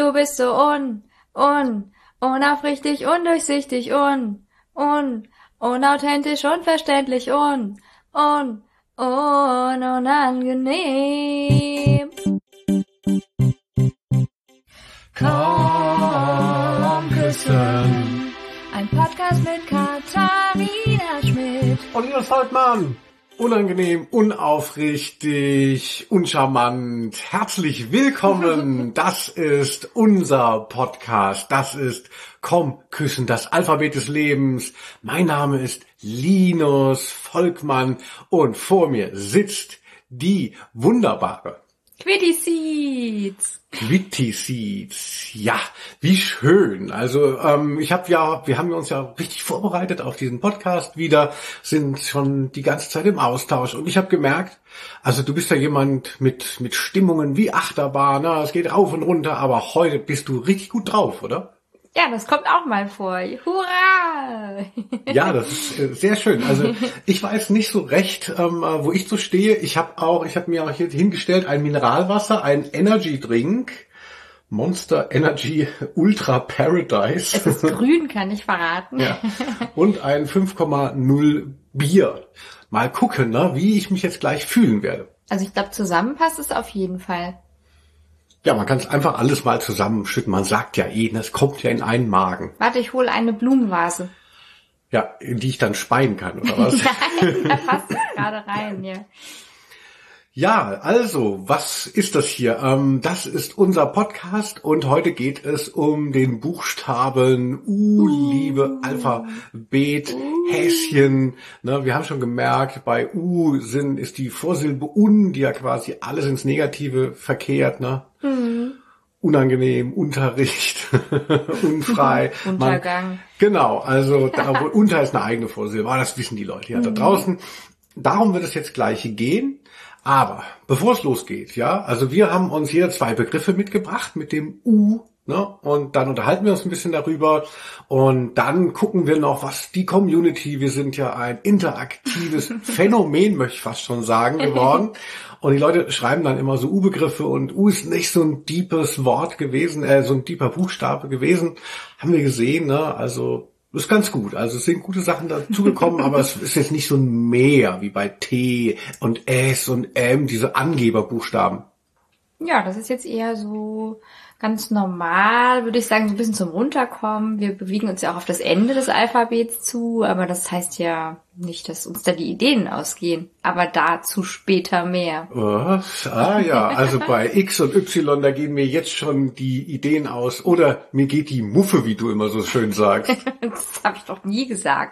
Du bist so unaufrichtig, undurchsichtig, unauthentisch, unverständlich, unangenehm. Komm küssen. Ein Podcast mit Katharina Schmidt und Linus Holtmann. Unangenehm, unaufrichtig, uncharmant. Herzlich willkommen. Das ist unser Podcast. Das ist Komm küssen, das Alphabet des Lebens. Mein Name ist Linus Volkmann und vor mir sitzt die wunderbare Quitty Seeds. Quitty Seeds. Ja, wie schön. Also wir haben uns ja richtig vorbereitet auf diesen Podcast wieder, sind schon die ganze Zeit im Austausch und ich habe gemerkt, also du bist ja jemand mit Stimmungen wie Achterbahn, ne? Es geht rauf und runter, aber heute bist du richtig gut drauf, oder? Ja, das kommt auch mal vor. Hurra! Ja, das ist sehr schön. Also ich weiß nicht so recht, wo ich so stehe. Ich habe mir auch hier hingestellt ein Mineralwasser, ein Energy Drink, Monster Energy Ultra Paradise. Es ist grün, kann ich verraten. Ja. Und ein 5,0 Bier. Mal gucken, ne, wie ich mich jetzt gleich fühlen werde. Also ich glaube, zusammen passt es auf jeden Fall. Ja, man kann es einfach alles mal zusammenschütten. Man sagt ja es kommt ja in einen Magen. Warte, ich hole eine Blumenvase. Ja, in die ich dann speien kann, oder was? Nein, da passt es gerade rein, ja. Ja, also, was ist das hier? Das ist unser Podcast und heute geht es um den Buchstaben liebe Alphabet, Häschen. Ne, wir haben schon gemerkt, bei ist die Vorsilbe die ja quasi alles ins Negative verkehrt, ne? Unangenehm, Unterricht, unfrei. Untergang. Genau, also unter ist eine eigene Vorsilbe, aber das wissen die Leute ja da draußen. Darum wird es jetzt gleich gehen. Aber bevor es losgeht, ja, also wir haben uns hier 2 Begriffe mitgebracht mit dem ne, und dann unterhalten wir uns ein bisschen darüber und dann gucken wir noch, was die Community, wir sind ja ein interaktives Phänomen, möchte ich fast schon sagen, geworden. Und die Leute schreiben dann immer so U-Begriffe und ist nicht so ein deepes Wort gewesen, so ein deeper Buchstabe gewesen, haben wir gesehen, ne, also das ist ganz gut. Also es sind gute Sachen dazugekommen, aber es ist jetzt nicht so ein Mehr wie bei T und S und M, diese Angeberbuchstaben. Ja, das ist jetzt eher so ganz normal, würde ich sagen, so ein bisschen zum Runterkommen. Wir bewegen uns ja auch auf das Ende des Alphabets zu, aber das heißt ja nicht, dass uns da die Ideen ausgehen. Aber dazu später mehr. Was? Ah ja, also bei X und Y, da gehen mir jetzt schon die Ideen aus. Oder mir geht die Muffe, wie du immer so schön sagst. Das habe ich doch nie gesagt.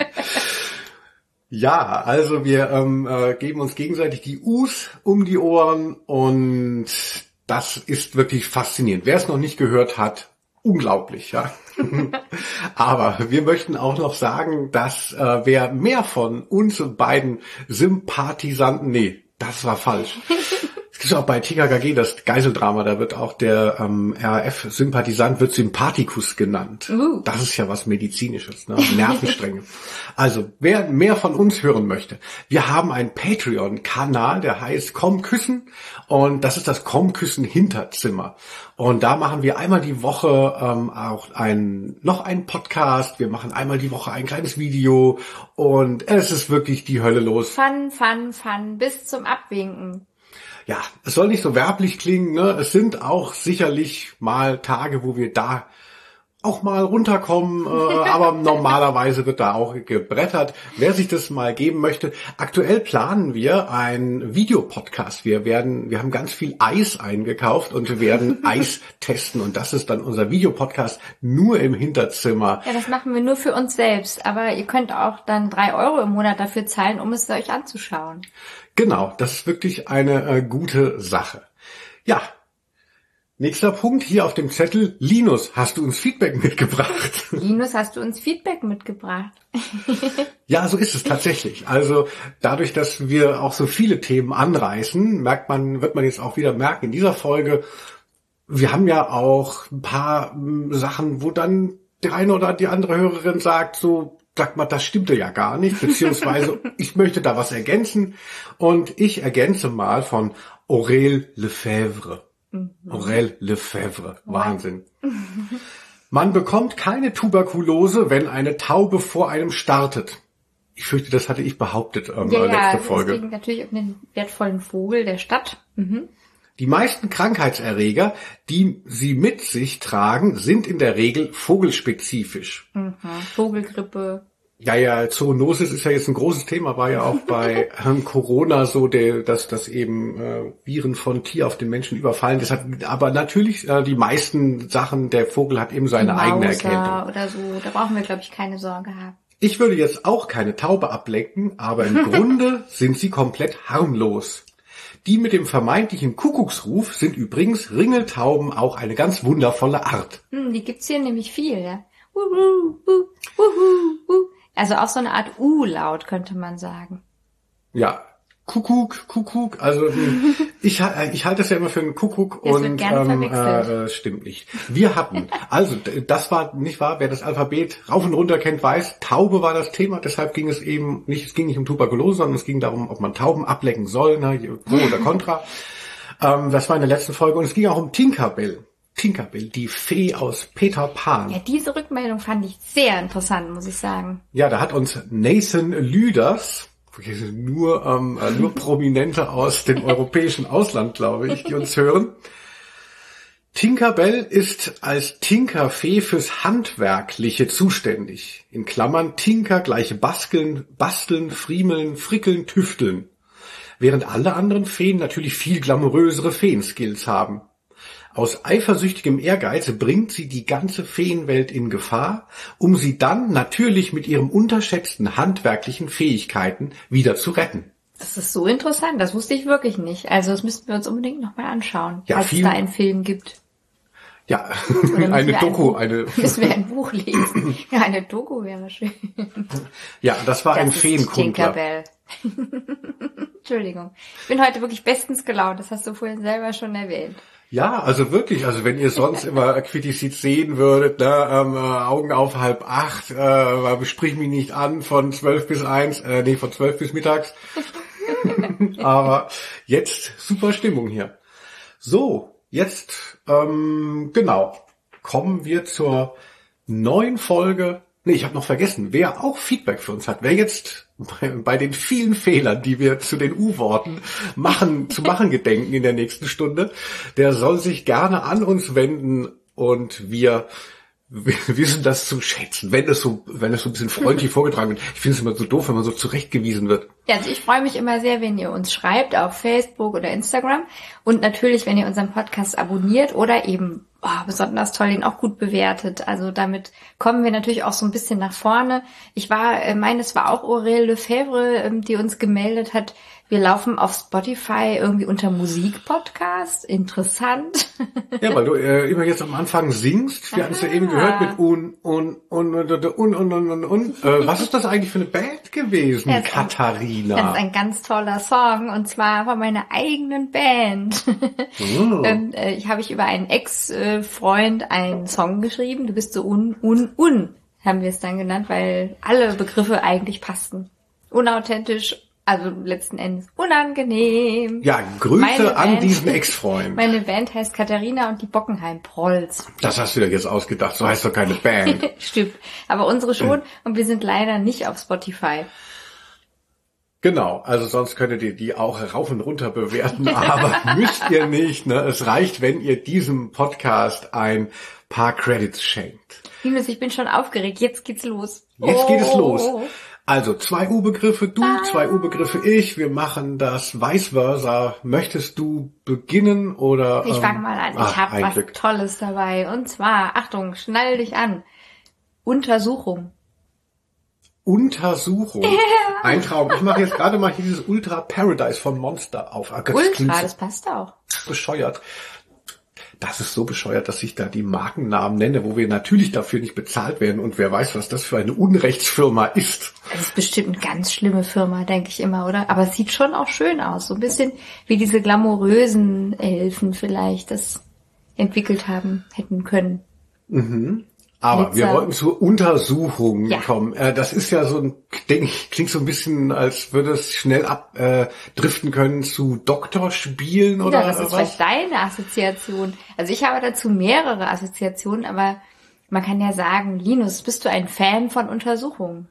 Ja, also wir geben uns gegenseitig die U's um die Ohren und das ist wirklich faszinierend. Wer es noch nicht gehört hat, unglaublich, ja. Aber wir möchten auch noch sagen, dass wer mehr von uns beiden Sympathisanten, das war falsch. Es gibt auch bei TKKG das Geiseldrama, da wird auch der RAF-Sympathisant wird Sympathikus genannt. Das ist ja was Medizinisches, ne? Nervenstränge. Also, wer mehr von uns hören möchte, wir haben einen Patreon-Kanal, der heißt Komm küssen und das ist das Komm küssen Hinterzimmer. Und da machen wir einmal die Woche auch noch einen Podcast, wir machen einmal die Woche ein kleines Video und es ist wirklich die Hölle los. Fun, bis zum Abwinken. Ja, es soll nicht so werblich klingen, ne? Es sind auch sicherlich mal Tage, wo wir da auch mal runterkommen, aber normalerweise wird da auch gebrettert. Wer sich das mal geben möchte, aktuell planen wir einen Videopodcast. Wir haben ganz viel Eis eingekauft und wir werden Eis testen und das ist dann unser Videopodcast nur im Hinterzimmer. Ja, das machen wir nur für uns selbst, aber ihr könnt auch dann 3 € im Monat dafür zahlen, um es euch anzuschauen. Genau, das ist wirklich eine gute Sache. Ja, nächster Punkt hier auf dem Zettel. Linus, hast du uns Feedback mitgebracht? Linus, hast du uns Feedback mitgebracht? Ja, so ist es tatsächlich. Also dadurch, dass wir auch so viele Themen anreißen, wird man jetzt auch wieder merken in dieser Folge, wir haben ja auch ein paar Sachen, wo dann der eine oder die andere Hörerin sagt, so, sagt man, das stimmte ja gar nicht, beziehungsweise ich möchte da was ergänzen und ich ergänze mal von Aurel Lefebvre. Aurel Lefebvre. Wahnsinn. Man bekommt keine Tuberkulose, wenn eine Taube vor einem startet. Ich fürchte, das hatte ich behauptet letzte Folge. Deswegen natürlich um den wertvollen Vogel der Stadt. Die meisten Krankheitserreger, die sie mit sich tragen, sind in der Regel vogelspezifisch. Vogelgrippe. Ja, Zoonosis ist ja jetzt ein großes Thema, war ja auch bei Corona so, dass eben Viren von Tier auf den Menschen überfallen. Das hat aber natürlich die meisten Sachen, der Vogel hat eben seine eigene Erkältung. Oder so, da brauchen wir, glaube ich, keine Sorge haben. Ich würde jetzt auch keine Taube ablecken, aber im Grunde sind sie komplett harmlos. Die mit dem vermeintlichen Kuckucksruf sind übrigens Ringeltauben auch eine ganz wundervolle Art. Die gibt's hier nämlich viel, ja. Also auch so eine Art U-Laut, könnte man sagen. Ja, Kuckuck. Also ich halte das ja immer für einen Kuckuck das und wird gerne verwechselt. Stimmt nicht. Wir hatten, also das war nicht wahr, wer das Alphabet rauf und runter kennt, weiß, Taube war das Thema, deshalb ging es eben nicht, es ging nicht um Tuberkulose, sondern es ging darum, ob man Tauben ablecken soll, pro oder contra. Das war in der letzten Folge und es ging auch um Tinkerbell. Tinkerbell, die Fee aus Peter Pan. Ja, diese Rückmeldung fand ich sehr interessant, muss ich sagen. Ja, da hat uns Nathan Lüders, nur Prominente aus dem europäischen Ausland, glaube ich, die uns hören. Tinkerbell ist als Tinkerfee fürs Handwerkliche zuständig. In Klammern Tinker gleiche Basteln, Friemeln, Frickeln, Tüfteln. Während alle anderen Feen natürlich viel glamourösere Feenskills haben. Aus eifersüchtigem Ehrgeiz bringt sie die ganze Feenwelt in Gefahr, um sie dann natürlich mit ihren unterschätzten handwerklichen Fähigkeiten wieder zu retten. Das ist so interessant, das wusste ich wirklich nicht. Also das müssten wir uns unbedingt nochmal anschauen, ja, falls es da einen Film gibt. Ja, eine Doku. Müssen wir ein Buch lesen. Ja, eine Doku wäre schön. Ja, das war ein Feenkundler. Tinkerbell. Entschuldigung. Ich bin heute wirklich bestens gelaunt, das hast du vorhin selber schon erwähnt. Ja, also wirklich, also wenn ihr sonst immer Quitticid sehen würdet, Augen auf 7:30, sprich mich nicht an von 12 bis 1, von 12 bis mittags. Aber jetzt super Stimmung hier. So, jetzt, genau, kommen wir zur neuen Folge. Nee, ich habe noch vergessen, wer auch Feedback für uns hat, wer jetzt bei den vielen Fehlern, die wir zu den U-Worten zu machen gedenken in der nächsten Stunde, der soll sich gerne an uns wenden und wir wissen das zu schätzen, wenn es so ein bisschen freundlich vorgetragen wird. Ich finde es immer so doof, wenn man so zurechtgewiesen wird. Ja, also ich freue mich immer sehr, wenn ihr uns schreibt auf Facebook oder Instagram und natürlich, wenn ihr unseren Podcast abonniert oder eben besonders toll, den auch gut bewertet. Also damit kommen wir natürlich auch so ein bisschen nach vorne. Es war auch Aurel Lefebvre, die uns gemeldet hat, wir laufen auf Spotify irgendwie unter Musikpodcast. Interessant. Ja, weil du immer jetzt am Anfang singst. Wir haben es ja eben gehört mit was ist das eigentlich für eine Band gewesen, Katharina? Das ist ein ganz toller Song und zwar von meiner eigenen Band. Habe ich über einen Ex-Freund einen Song geschrieben. Du bist so haben wir es dann genannt, weil alle Begriffe eigentlich passten. Unauthentisch. Also letzten Endes unangenehm. Ja, Grüße an diesen Ex-Freund. Meine Band heißt Katharina und die Bockenheim-Prolls. Das hast du dir jetzt ausgedacht, so heißt doch keine Band. Stimmt, aber unsere schon und wir sind leider nicht auf Spotify. Genau, also sonst könntet ihr die auch rauf und runter bewerten, aber müsst ihr nicht. Ne? Es reicht, wenn ihr diesem Podcast ein paar Credits schenkt. Linus, ich bin schon aufgeregt, jetzt geht's los. Jetzt geht es los. Also 2 U-Begriffe du, 2 U-Begriffe ich. Wir machen das vice versa. Möchtest du beginnen oder? Ich fange mal an. Ich habe was Glück. Tolles dabei. Und zwar, Achtung, schnall dich an. Untersuchung. Untersuchung. Ein Traum. Ich mache jetzt gerade mal hier dieses Ultra Paradise von Monster auf. Das passt auch. Bescheuert. Das ist so bescheuert, dass ich da die Markennamen nenne, wo wir natürlich dafür nicht bezahlt werden und wer weiß, was das für eine Unrechtsfirma ist. Das ist bestimmt eine ganz schlimme Firma, denke ich immer, oder? Aber es sieht schon auch schön aus. So ein bisschen wie diese glamourösen Elfen vielleicht das entwickelt hätten können. Mhm. Aber wir Blitzer. wollten zur Untersuchung Ja. kommen. Das ist ja so ein, denke ich, klingt so ein bisschen, als würde es schnell abdriften können zu Doktorspielen oder Ja, das ist was? vielleicht deine Assoziation. Also ich habe dazu mehrere Assoziationen, aber man kann ja sagen, Linus, bist du ein Fan von Untersuchungen?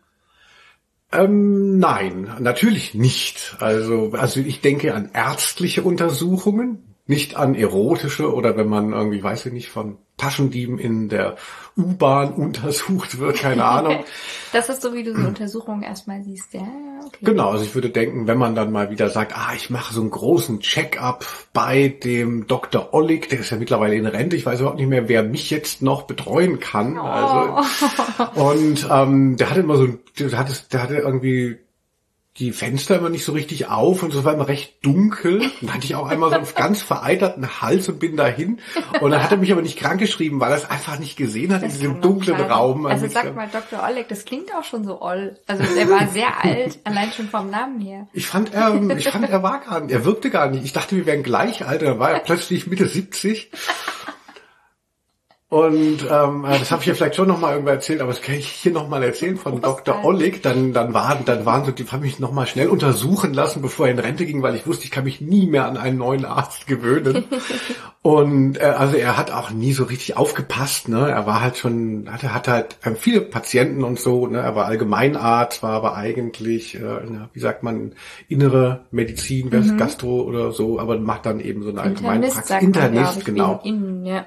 Nein, natürlich nicht. Also ich denke an ärztliche Untersuchungen, nicht an erotische oder wenn man irgendwie, weiß ich nicht, von Taschendieben in der U-Bahn untersucht wird, keine Ahnung. Das ist so, wie du so Untersuchungen erstmal siehst. Ja, okay. Genau, also ich würde denken, wenn man dann mal wieder sagt, ich mache so einen großen Check-up bei dem Dr. Ollig, der ist ja mittlerweile in Rente, ich weiß überhaupt nicht mehr, wer mich jetzt noch betreuen kann. Oh. Also, und der hatte immer so, der hatte irgendwie die Fenster immer nicht so richtig auf und es war immer recht dunkel. Und da hatte ich auch einmal so einen ganz vereiterten Hals und bin dahin. Und dann hat er mich aber nicht krankgeschrieben, weil er es einfach nicht gesehen hat in diesem dunklen Raum. Also sag mal, Dr. Ollig, das klingt auch schon so oll. Also der war sehr alt, allein schon vom Namen her. Ich fand, er war gar nicht, er wirkte gar nicht. Ich dachte, wir wären gleich alt, dann war er plötzlich Mitte 70. Und das habe ich ja vielleicht schon noch mal irgendwann erzählt, aber das kann ich hier noch mal erzählen von Dr. Ollig. Dann waren so, die haben mich noch mal schnell untersuchen lassen, bevor er in Rente ging, weil ich wusste, ich kann mich nie mehr an einen neuen Arzt gewöhnen. Und also er hat auch nie so richtig aufgepasst, ne? Er war halt schon, hatte halt viele Patienten und so, ne? Er war Allgemeinarzt, war aber eigentlich, wie sagt man, innere Medizin, Gastro oder so, aber macht dann eben so eine Allgemeinpraxis. Internist, genau. Ja.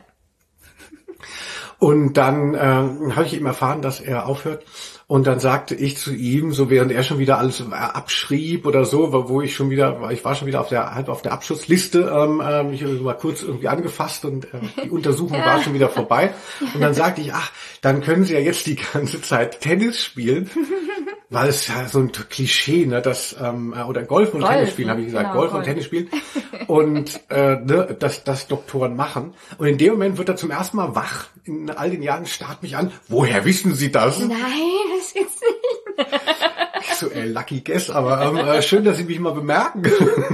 Und dann habe ich eben erfahren, dass er aufhört. Und dann sagte ich zu ihm, so während er schon wieder alles abschrieb oder so, ich war schon wieder auf der Abschussliste, ich habe mal kurz irgendwie angefasst und die Untersuchung war schon wieder vorbei. Und dann sagte ich, dann können Sie ja jetzt die ganze Zeit Tennis spielen, weil es ja so ein Klischee, ne, oder Golf und Tennis spielen, habe ich gesagt, genau, Golf und Tennis spielen und das Doktoren machen. Und in dem Moment wird er zum ersten Mal wach, in all den Jahren starrt mich an, woher wissen Sie das? Nein, das gibt's nicht. Ich so, lucky guess, aber schön, dass Sie mich mal bemerken.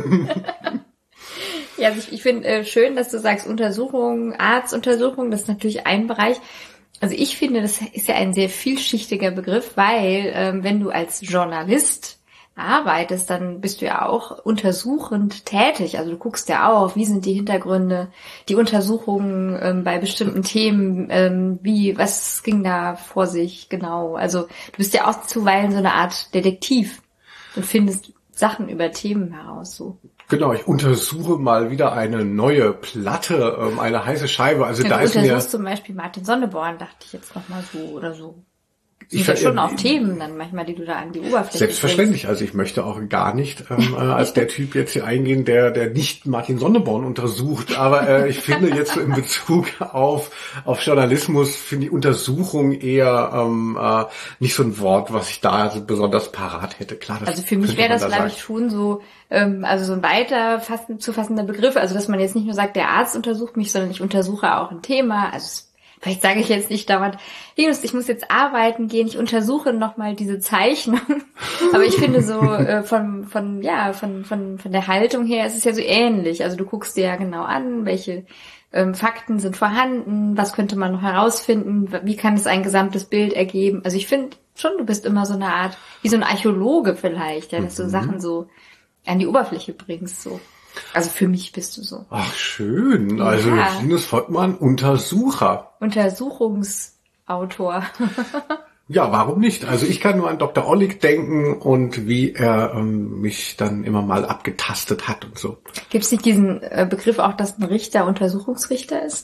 Ja, also ich finde schön, dass du sagst Untersuchungen, Arztuntersuchungen, das ist natürlich ein Bereich. Also ich finde, das ist ja ein sehr vielschichtiger Begriff, weil wenn du als Journalist arbeitest, dann bist du ja auch untersuchend tätig. Also du guckst ja auch, wie sind die Hintergründe, die Untersuchungen bei bestimmten Themen, was ging da vor sich genau. Also du bist ja auch zuweilen so eine Art Detektiv und findest Sachen über Themen heraus. So. Genau, ich untersuche mal wieder eine neue Platte, eine heiße Scheibe. Also Ja, da du ist mir untersuchst zum Beispiel Martin Sonneborn, dachte ich jetzt noch mal so oder so. Ich sind ja schon auch Themen dann manchmal, die du da an die Oberfläche selbstverständlich. Also ich möchte auch gar nicht als der Typ jetzt hier eingehen, der nicht Martin Sonneborn untersucht. Aber ich finde jetzt so in Bezug auf Journalismus, finde ich Untersuchung eher nicht so ein Wort, was ich da so besonders parat hätte. Klar, das also für mich wäre das, glaube ich, schon so, also so ein weiter zu fassender Begriff. Also dass man jetzt nicht nur sagt, der Arzt untersucht mich, sondern ich untersuche auch ein Thema. Also vielleicht sage ich jetzt nicht dauernd, Linus, ich muss jetzt arbeiten gehen, ich untersuche nochmal diese Zeichnung. Aber ich finde so von der Haltung her ist es ja so ähnlich. Also du guckst dir ja genau an, welche Fakten sind vorhanden, was könnte man noch herausfinden, wie kann es ein gesamtes Bild ergeben. Also ich finde schon, du bist immer so eine Art, wie so ein Archäologe vielleicht, ja, dass du Sachen so an die Oberfläche bringst, so. Also für mich bist du so. Ach, schön. Also Linus Volkmann, Untersucher. Untersuchungsautor. Ja, warum nicht? Also ich kann nur an Dr. Ollig denken und wie er mich dann immer mal abgetastet hat und so. Gibt es nicht diesen Begriff auch, dass ein Richter Untersuchungsrichter ist?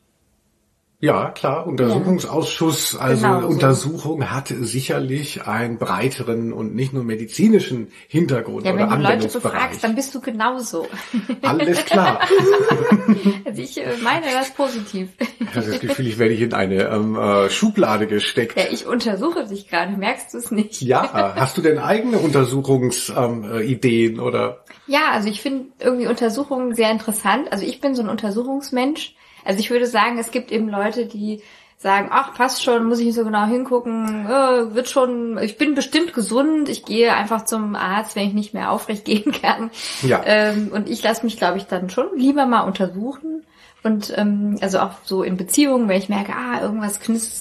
Ja, klar, Untersuchungsausschuss, also genau so. Untersuchung hat sicherlich einen breiteren und nicht nur medizinischen Hintergrund ja, oder wenn du Leute Anwendungsbereich. befragst, dann bist du genauso. Alles klar. Also ich meine das positiv. Ich habe das Gefühl, ich werde hier in eine Schublade gesteckt. Ja, ich untersuche dich gerade, merkst du es nicht? Ja, hast du denn eigene Untersuchungsideen oder? Ja, also ich finde irgendwie Untersuchungen sehr interessant. Also ich bin so ein Untersuchungsmensch. Also ich würde sagen, es gibt eben Leute, die sagen, ach, passt schon, muss ich nicht so genau hingucken, wird schon, ich bin bestimmt gesund, ich gehe einfach zum Arzt, wenn ich nicht mehr aufrecht gehen kann. Ja. Und ich lasse mich, glaube ich, dann schon lieber mal untersuchen, Und also auch so in Beziehungen, wenn ich merke, irgendwas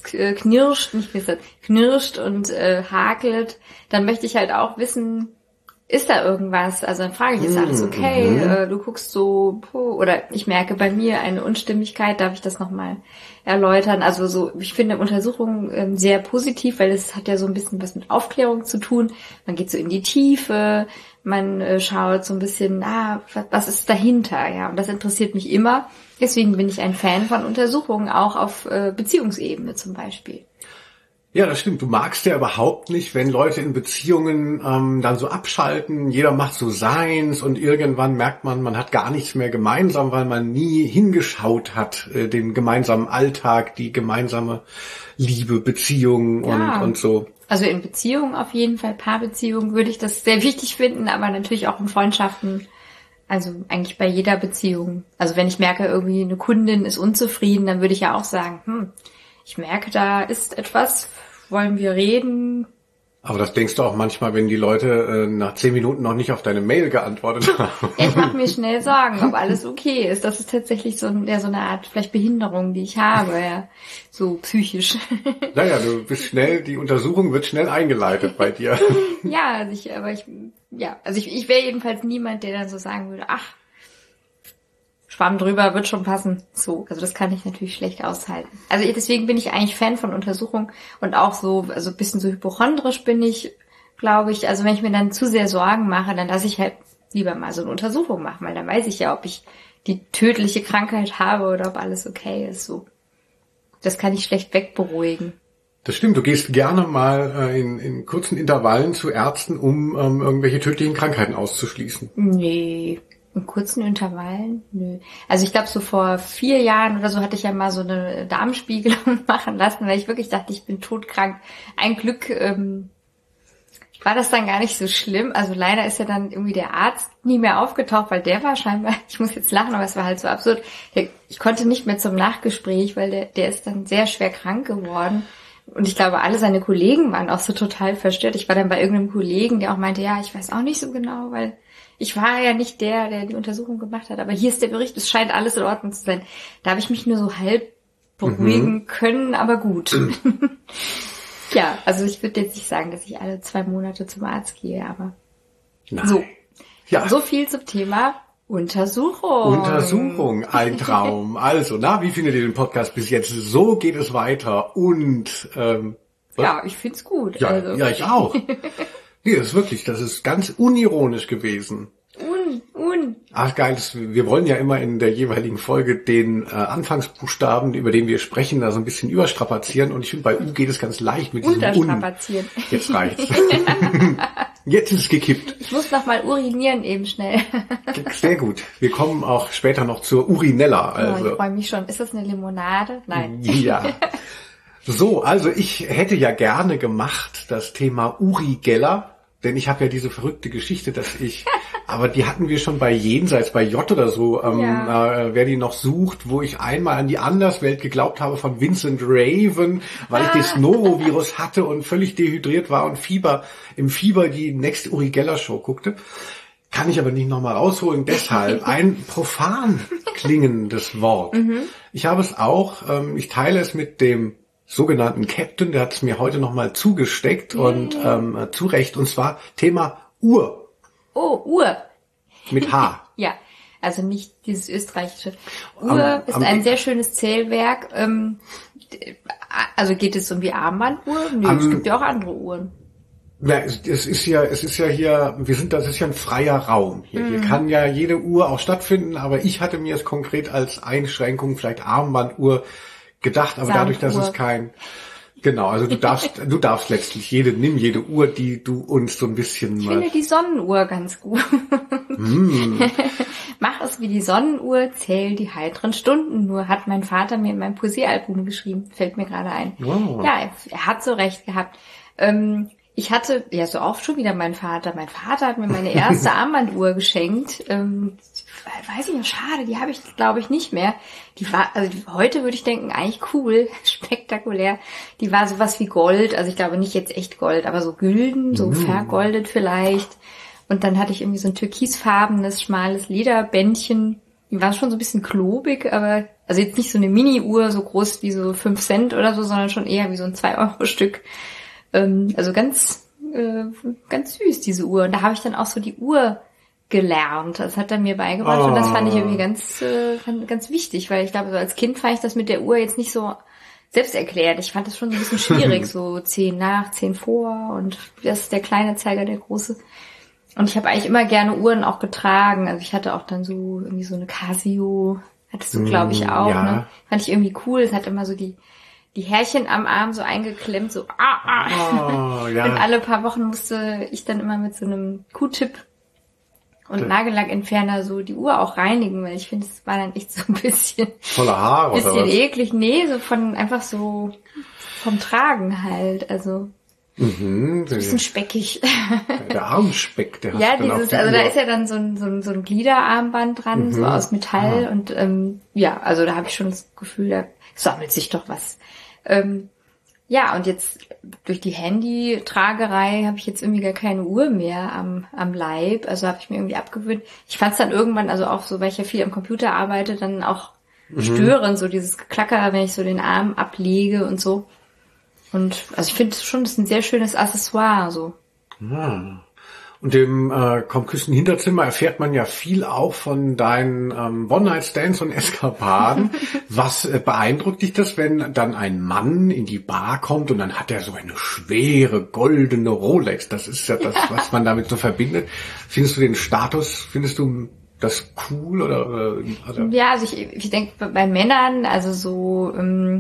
knirscht und hakelt, dann möchte ich halt auch wissen, ist da irgendwas? Also dann frage ich, ist alles okay? Du guckst so, oder ich merke bei mir eine Unstimmigkeit, darf ich das nochmal erläutern? Also so, ich finde Untersuchungen sehr positiv, weil es hat ja so ein bisschen was mit Aufklärung zu tun. Man geht so in die Tiefe, man schaut so ein bisschen, was ist dahinter? Ja, und das interessiert mich immer. Deswegen bin ich ein Fan von Untersuchungen, auch auf Beziehungsebene zum Beispiel. Ja, das stimmt. Du magst ja überhaupt nicht, wenn Leute in Beziehungen dann so abschalten, jeder macht so seins und irgendwann merkt man hat gar nichts mehr gemeinsam, weil man nie hingeschaut hat, den gemeinsamen Alltag, die gemeinsame Liebe, Beziehung und so. Also in Beziehungen auf jeden Fall, Paarbeziehungen würde ich das sehr wichtig finden, aber natürlich auch in Freundschaften. Also eigentlich bei jeder Beziehung. Also wenn ich merke, irgendwie eine Kundin ist unzufrieden, dann würde ich ja auch sagen, ich merke, da ist etwas, wollen wir reden? Aber das denkst du auch manchmal, wenn die Leute nach 10 Minuten noch nicht auf deine Mail geantwortet haben. Ja, ich mache mir schnell Sorgen, ob alles okay ist. Das ist tatsächlich so eine Art vielleicht Behinderung, die ich habe, ja, so psychisch. Naja, die Untersuchung wird schnell eingeleitet bei dir. Ja, also ich wäre jedenfalls niemand, der dann so sagen würde, Schwamm drüber, wird schon passen. So, also das kann ich natürlich schlecht aushalten. Also deswegen bin ich eigentlich Fan von Untersuchungen und auch so, also ein bisschen so hypochondrisch bin ich, glaube ich. Also wenn ich mir dann zu sehr Sorgen mache, dann lasse ich halt lieber mal so eine Untersuchung machen, weil dann weiß ich ja, ob ich die tödliche Krankheit habe oder ob alles okay ist. So, das kann ich schlecht wegberuhigen. Das stimmt, du gehst gerne mal in kurzen Intervallen zu Ärzten, um irgendwelche tödlichen Krankheiten auszuschließen. Nee. In kurzen Intervallen? Nö. Also ich glaube, so vor 4 Jahren oder so hatte ich ja mal so eine Darmspiegelung machen lassen, weil ich wirklich dachte, ich bin todkrank. Ein Glück war das dann gar nicht so schlimm. Also leider ist ja dann irgendwie der Arzt nie mehr aufgetaucht, weil der war scheinbar, ich muss jetzt lachen, aber es war halt so absurd. Ich konnte nicht mehr zum Nachgespräch, weil der ist dann sehr schwer krank geworden. Und ich glaube, alle seine Kollegen waren auch so total verstört. Ich war dann bei irgendeinem Kollegen, der auch meinte, ja, ich weiß auch nicht so genau, weil ich war ja nicht der die Untersuchung gemacht hat. Aber hier ist der Bericht, es scheint alles in Ordnung zu sein. Da habe ich mich nur so halb beruhigen können, aber gut. Ja, also ich würde jetzt nicht sagen, dass ich alle 2 Monate zum Arzt gehe, aber Nein. So. Ja. So viel zum Thema Untersuchung. Untersuchung, ein Traum. Also, wie findet ihr den Podcast bis jetzt? So geht es weiter und ja, ich find's gut. Ja, also. Ja, ich auch. Nee, das ist ganz unironisch gewesen. Ach geil, wir wollen ja immer in der jeweiligen Folge den Anfangsbuchstaben, über den wir sprechen, da so ein bisschen überstrapazieren und ich finde, bei U geht es ganz leicht mit diesem Unterstrapazieren. Jetzt reicht's. Jetzt ist es gekippt. Ich muss noch mal urinieren eben schnell. Sehr gut. Wir kommen auch später noch zur Urinella. Also. Ich freue mich schon. Ist das eine Limonade? Nein. Ja. So, also ich hätte ja gerne gemacht das Thema Uri Geller. Denn ich habe ja diese verrückte Geschichte, aber die hatten wir schon bei Jenseits, bei J oder so, wer die noch sucht, wo ich einmal an die Anderswelt geglaubt habe von Vincent Raven, weil ich das Norovirus hatte und völlig dehydriert war und im Fieber die Next Uri Geller Show guckte. Kann ich aber nicht nochmal rausholen, deshalb ein profan klingendes Wort. Ich habe es auch, ich teile es mit dem sogenannten Captain, der hat es mir heute nochmal zugesteckt und zurecht, und zwar Thema Uhr. Oh, Uhr. Mit H. Ja, also nicht dieses österreichische. Uhr ist ein sehr schönes Zählwerk. Also geht es um die Armbanduhr? Nö, es gibt ja auch andere Uhren. Ja, es ist ja hier, das ist ja ein freier Raum hier. Hier kann ja jede Uhr auch stattfinden, aber ich hatte mir es konkret als Einschränkung vielleicht Armbanduhr gedacht, aber dadurch, dass es genau, also du darfst letztlich nimm jede Uhr, die du uns so ein bisschen Ich finde die Sonnenuhr ganz gut. Mach es wie die Sonnenuhr, zähl die heiteren Stunden nur, hat mein Vater mir in meinem Poesiealbum geschrieben, fällt mir gerade ein. Oh. Ja, er hat so recht gehabt. Ich hatte, ja so oft schon wieder mein Vater hat mir meine erste Armbanduhr geschenkt. Weiß ich noch, schade, die habe ich, glaube ich, nicht mehr. Die war, also heute würde ich denken, eigentlich cool, spektakulär. Die war sowas wie Gold, also ich glaube nicht jetzt echt Gold, aber so gülden, so vergoldet vielleicht. Und dann hatte ich irgendwie so ein türkisfarbenes, schmales Lederbändchen. die war schon so ein bisschen klobig, aber also jetzt nicht so eine Mini-Uhr, so groß wie so 5 Cent oder so, sondern schon eher wie so ein 2-Euro-Stück. Also ganz süß, diese Uhr. Und da habe ich dann auch so die Uhr gelernt. Das hat er mir beigebracht und das fand ich irgendwie ganz wichtig, weil ich glaube, so als Kind fand ich das mit der Uhr jetzt nicht so selbst erklärt. Ich fand das schon so ein bisschen schwierig, so 10 nach, 10 vor und das ist der kleine Zeiger, der große. Und ich habe eigentlich immer gerne Uhren auch getragen. Also ich hatte auch dann so irgendwie so eine Casio, hattest du, glaube ich, auch. Ja. Ne? Fand ich irgendwie cool. Es hat immer so die Härchen am Arm so eingeklemmt, so ja. Und alle paar Wochen musste ich dann immer mit so einem Q-Tip und Nagellackentferner so die Uhr auch reinigen, weil ich finde, es war dann echt so ein bisschen voller Haare oder was? eklig. Nee, so einfach so vom Tragen halt, also ein bisschen speckig. Der Armspeck, der hat ja, dann dieses, also da ist ja dann so ein Gliederarmband dran, so aus Metall und also da habe ich schon das Gefühl, da sammelt sich doch was. Ja, und jetzt durch die Handytragerei habe ich jetzt irgendwie gar keine Uhr mehr am Leib. Also habe ich mir irgendwie abgewöhnt. Ich fand es dann irgendwann, also auch so, weil ich ja viel am Computer arbeite, dann auch störend, so dieses Geklacker, wenn ich so den Arm ablege und so. Und also ich finde schon, das ist ein sehr schönes Accessoire. So. Ja. Und im Komm-Küssen-Hinterzimmer erfährt man ja viel auch von deinen One-Night-Stands und Eskapaden. Was beeindruckt dich das, wenn dann ein Mann in die Bar kommt und dann hat er so eine schwere goldene Rolex? Das ist ja das, was man damit so verbindet. Findest du den Status, findest du das cool? Oder? Ja, also ich denke bei Männern, also so,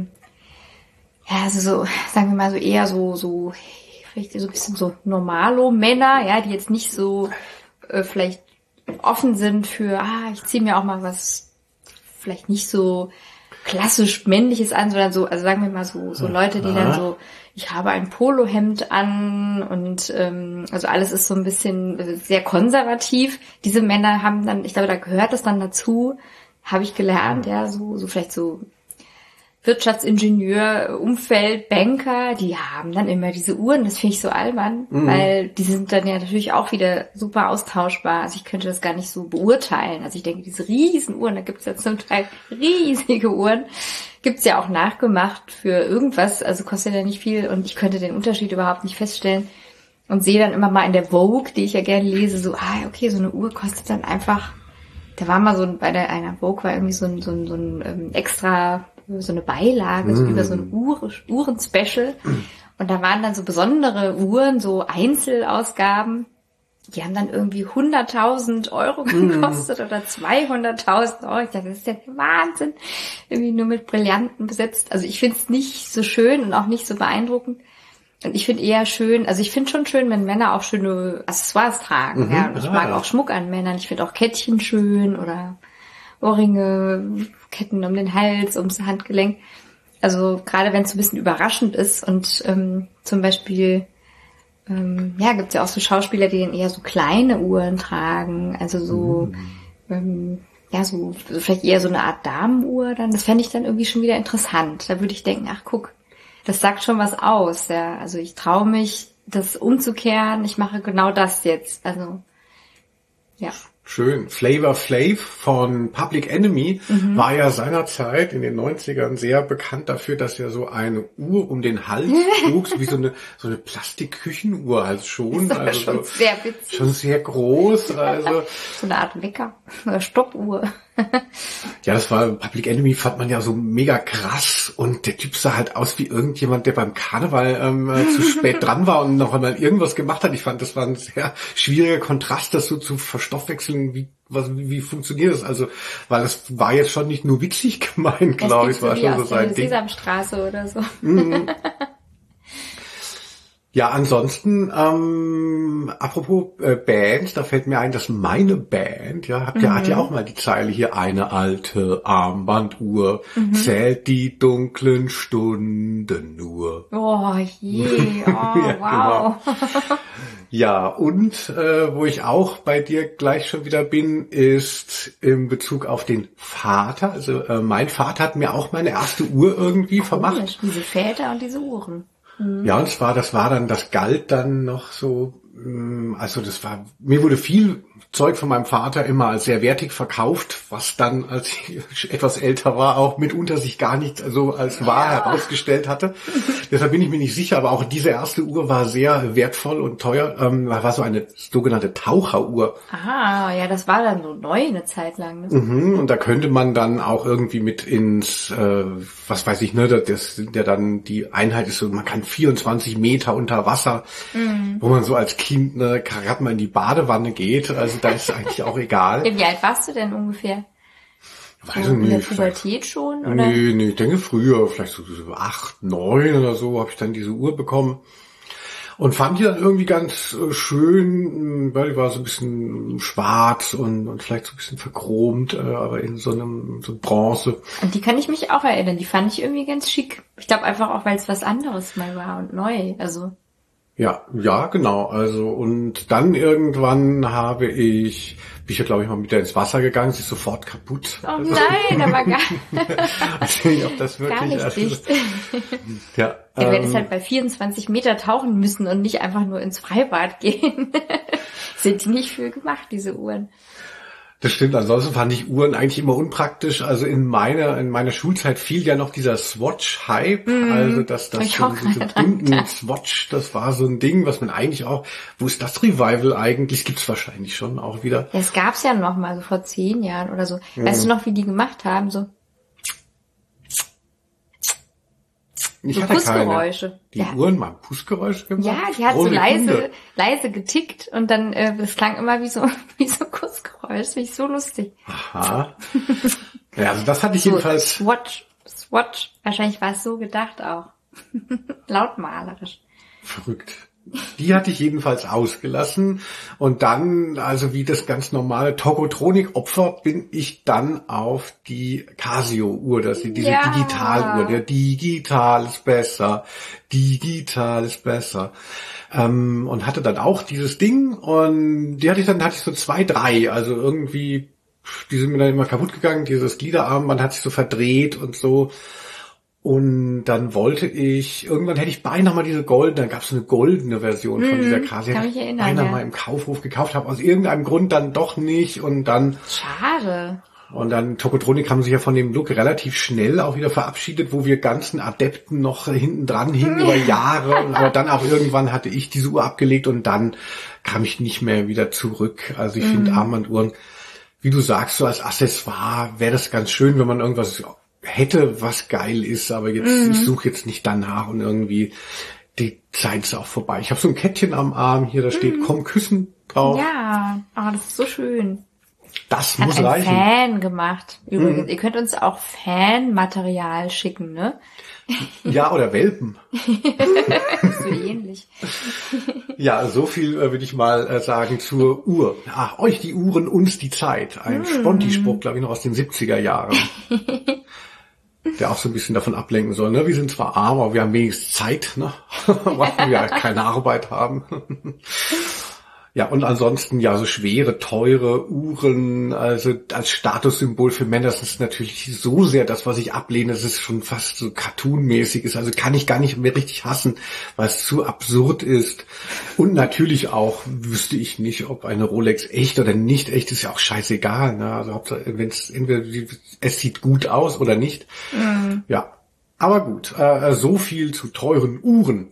also so, sagen wir mal so eher so vielleicht so ein bisschen so Normalo-Männer, ja, die jetzt nicht so vielleicht offen sind für, ich ziehe mir auch mal was vielleicht nicht so klassisch Männliches an, sondern so, also sagen wir mal so Leute, die dann so, ich habe ein Polohemd an und also alles ist so ein bisschen sehr konservativ. Diese Männer haben dann, ich glaube, da gehört es dann dazu, habe ich gelernt, ja, so vielleicht so Wirtschaftsingenieur, Umfeld, Banker, die haben dann immer diese Uhren, das finde ich so albern, weil die sind dann ja natürlich auch wieder super austauschbar. Also ich könnte das gar nicht so beurteilen. Also ich denke, diese riesen Uhren, da gibt es ja zum Teil riesige Uhren, gibt's ja auch nachgemacht für irgendwas, also kostet ja nicht viel und ich könnte den Unterschied überhaupt nicht feststellen und sehe dann immer mal in der Vogue, die ich ja gerne lese, so, okay, so eine Uhr kostet dann einfach, da war mal so, einer Vogue war irgendwie so ein extra, so eine Beilage, so über so ein Uhren-Special. Und da waren dann so besondere Uhren, so Einzelausgaben. Die haben dann irgendwie 100.000 Euro gekostet oder 200.000 Euro. Ich dachte, das ist ja der Wahnsinn. Irgendwie nur mit Brillanten besetzt. Also ich finde es nicht so schön und auch nicht so beeindruckend. Und ich finde eher schön, also ich finde schon schön, wenn Männer auch schöne Accessoires tragen. Ja, und ich mag auch Schmuck an Männern. Ich finde auch Kettchen schön oder Ohrringe, Ketten um den Hals, ums Handgelenk. Also gerade wenn es so ein bisschen überraschend ist und zum Beispiel gibt's ja auch so Schauspieler, die dann eher so kleine Uhren tragen, also so so vielleicht eher so eine Art Damenuhr dann. Das fände ich dann irgendwie schon wieder interessant. Da würde ich denken, ach guck, das sagt schon was aus. Ja, also ich traue mich, das umzukehren. Ich mache genau das jetzt. Also ja. Schön. Flavor Flav von Public Enemy war ja seinerzeit in den 90ern sehr bekannt dafür, dass er so eine Uhr um den Hals trug, wie so eine Plastikküchenuhr halt schon. Das ist also schon sehr witzig. Schon sehr groß. Also so eine Art Wecker oder Stoppuhr. Ja, das war Public Enemy, fand man ja so mega krass und der Typ sah halt aus wie irgendjemand, der beim Karneval zu spät dran war und noch einmal irgendwas gemacht hat. Ich fand, das war ein sehr schwieriger Kontrast, das so zu verstoffwechseln. Wie funktioniert das? Also, weil das war jetzt schon nicht nur witzig gemeint, glaube ich, war schon so sein Ding. Sesamstraße oder so. Ja, ansonsten, apropos Band, da fällt mir ein, dass meine Band, hat ja auch mal die Zeile hier, eine alte Armbanduhr, zählt die dunklen Stunden nur. Oh je, wow. Genau. Ja, und wo ich auch bei dir gleich schon wieder bin, ist in Bezug auf den Vater. Also mein Vater hat mir auch meine erste Uhr irgendwie vermacht. Diese Väter und diese Uhren. Ja, und zwar, das galt dann noch so, also mir wurde viel Zeug von meinem Vater immer als sehr wertig verkauft, was dann, als ich etwas älter war, auch mitunter sich gar nicht so als wahr herausgestellt hatte. Deshalb bin ich mir nicht sicher, aber auch diese erste Uhr war sehr wertvoll und teuer. War so eine sogenannte Taucheruhr. Aha, ja, das war dann so neu eine Zeit lang. Ne? Und da könnte man dann auch irgendwie mit ins, was weiß ich, ne, das sind ja dann, die Einheit ist so, man kann 24 Meter unter Wasser, wo man so als Kind, ne, gerade mal in die Badewanne geht, also da ist eigentlich auch egal. Wie alt warst du denn ungefähr? Weiß so ich nicht. In der Pubertät schon, oder? Nee, ich denke früher, vielleicht so 8, 9 oder so, habe ich dann diese Uhr bekommen. Und fand die dann irgendwie ganz schön, weil die war so ein bisschen schwarz und vielleicht so ein bisschen verchromt, aber in so Bronze. Und die kann ich mich auch erinnern, die fand ich irgendwie ganz schick. Ich glaube einfach auch, weil es was anderes mal war und neu, also. Ja, genau. Also und dann irgendwann bin ich ja, glaube ich, mal mit der ins Wasser gegangen, sie ist sofort kaputt. Oh nein, aber gar also, ob das wirklich, gar nicht dicht. Ja, du hättest halt bei 24 Meter tauchen müssen und nicht einfach nur ins Freibad gehen. Sind die nicht für gemacht, diese Uhren. Das stimmt, ansonsten fand ich Uhren eigentlich immer unpraktisch. Also in meiner Schulzeit fiel ja noch dieser Swatch-Hype, also dass das so diese bunten Swatch, das war so ein Ding, was man eigentlich auch, wo ist das Revival eigentlich? Gibt's wahrscheinlich schon auch wieder. Ja, es gab's ja noch mal so vor 10 Jahren oder so. Weißt du noch, wie die gemacht haben? So Pussgeräusche. Die Uhren machen Pussgeräusche gemacht? Ja, die hat so leise getickt und dann, das klang immer wie so Kussgeräusch. Das finde ich so lustig. Aha. Ja, also das hatte ich jedenfalls. Swatch. Wahrscheinlich war es so gedacht auch. Lautmalerisch. Verrückt. Die hatte ich jedenfalls ausgelassen. Und dann, also wie das ganz normale Tokotronik-Opfer, bin ich dann auf die Casio-Uhr, diese Digitaluhr. Der Digital ist besser. Und hatte dann auch dieses Ding. Und die hatte ich so 2, 3. Also irgendwie, die sind mir dann immer kaputt gegangen. Dieses Gliederarmband hat sich so verdreht und so. Und dann irgendwann hätte ich beinahe mal diese goldene, da gab es eine goldene Version von dieser Casio, kann ich erinnern, beinahe mal im Kaufhof gekauft, habe aus irgendeinem Grund dann doch nicht und dann... Schade. Und dann Tokotronik haben sich ja von dem Look relativ schnell auch wieder verabschiedet, wo wir ganzen Adepten noch hinten dran hingen über Jahre. Aber dann auch irgendwann hatte ich diese Uhr abgelegt und dann kam ich nicht mehr wieder zurück. Also ich finde Armbanduhren, wie du sagst, so als Accessoire wäre das ganz schön, wenn man irgendwas hätte, was geil ist, aber jetzt ich suche jetzt nicht danach und irgendwie die Zeit ist auch vorbei. Ich habe so ein Kettchen am Arm hier, da steht Komm küssen drauf. Ja, das ist so schön. Das Hat muss ein reichen. Fan gemacht. Übrigens, ihr könnt uns auch Fanmaterial schicken, ne? Ja, oder Welpen. So ähnlich. Ja, so viel würde ich mal sagen zur Uhr. Euch die Uhren, uns die Zeit. Ein Sponti-Spruch, glaube ich, noch aus den 70er Jahren. Der auch so ein bisschen davon ablenken soll. Ne? Wir sind zwar arm, aber wir haben wenigstens Zeit, ne? Weil wir halt keine Arbeit haben. Ja, und ansonsten ja so schwere, teure Uhren, also als Statussymbol für Männer, das ist natürlich so sehr das, was ich ablehne, dass es schon fast so cartoonmäßig ist. Also kann ich gar nicht mehr richtig hassen, weil es zu absurd ist. Und natürlich auch wüsste ich nicht, ob eine Rolex echt oder nicht echt ist, ja auch scheißegal. Ne? Also wenn es entweder es sieht gut aus oder nicht. Ja, aber gut. So viel zu teuren Uhren.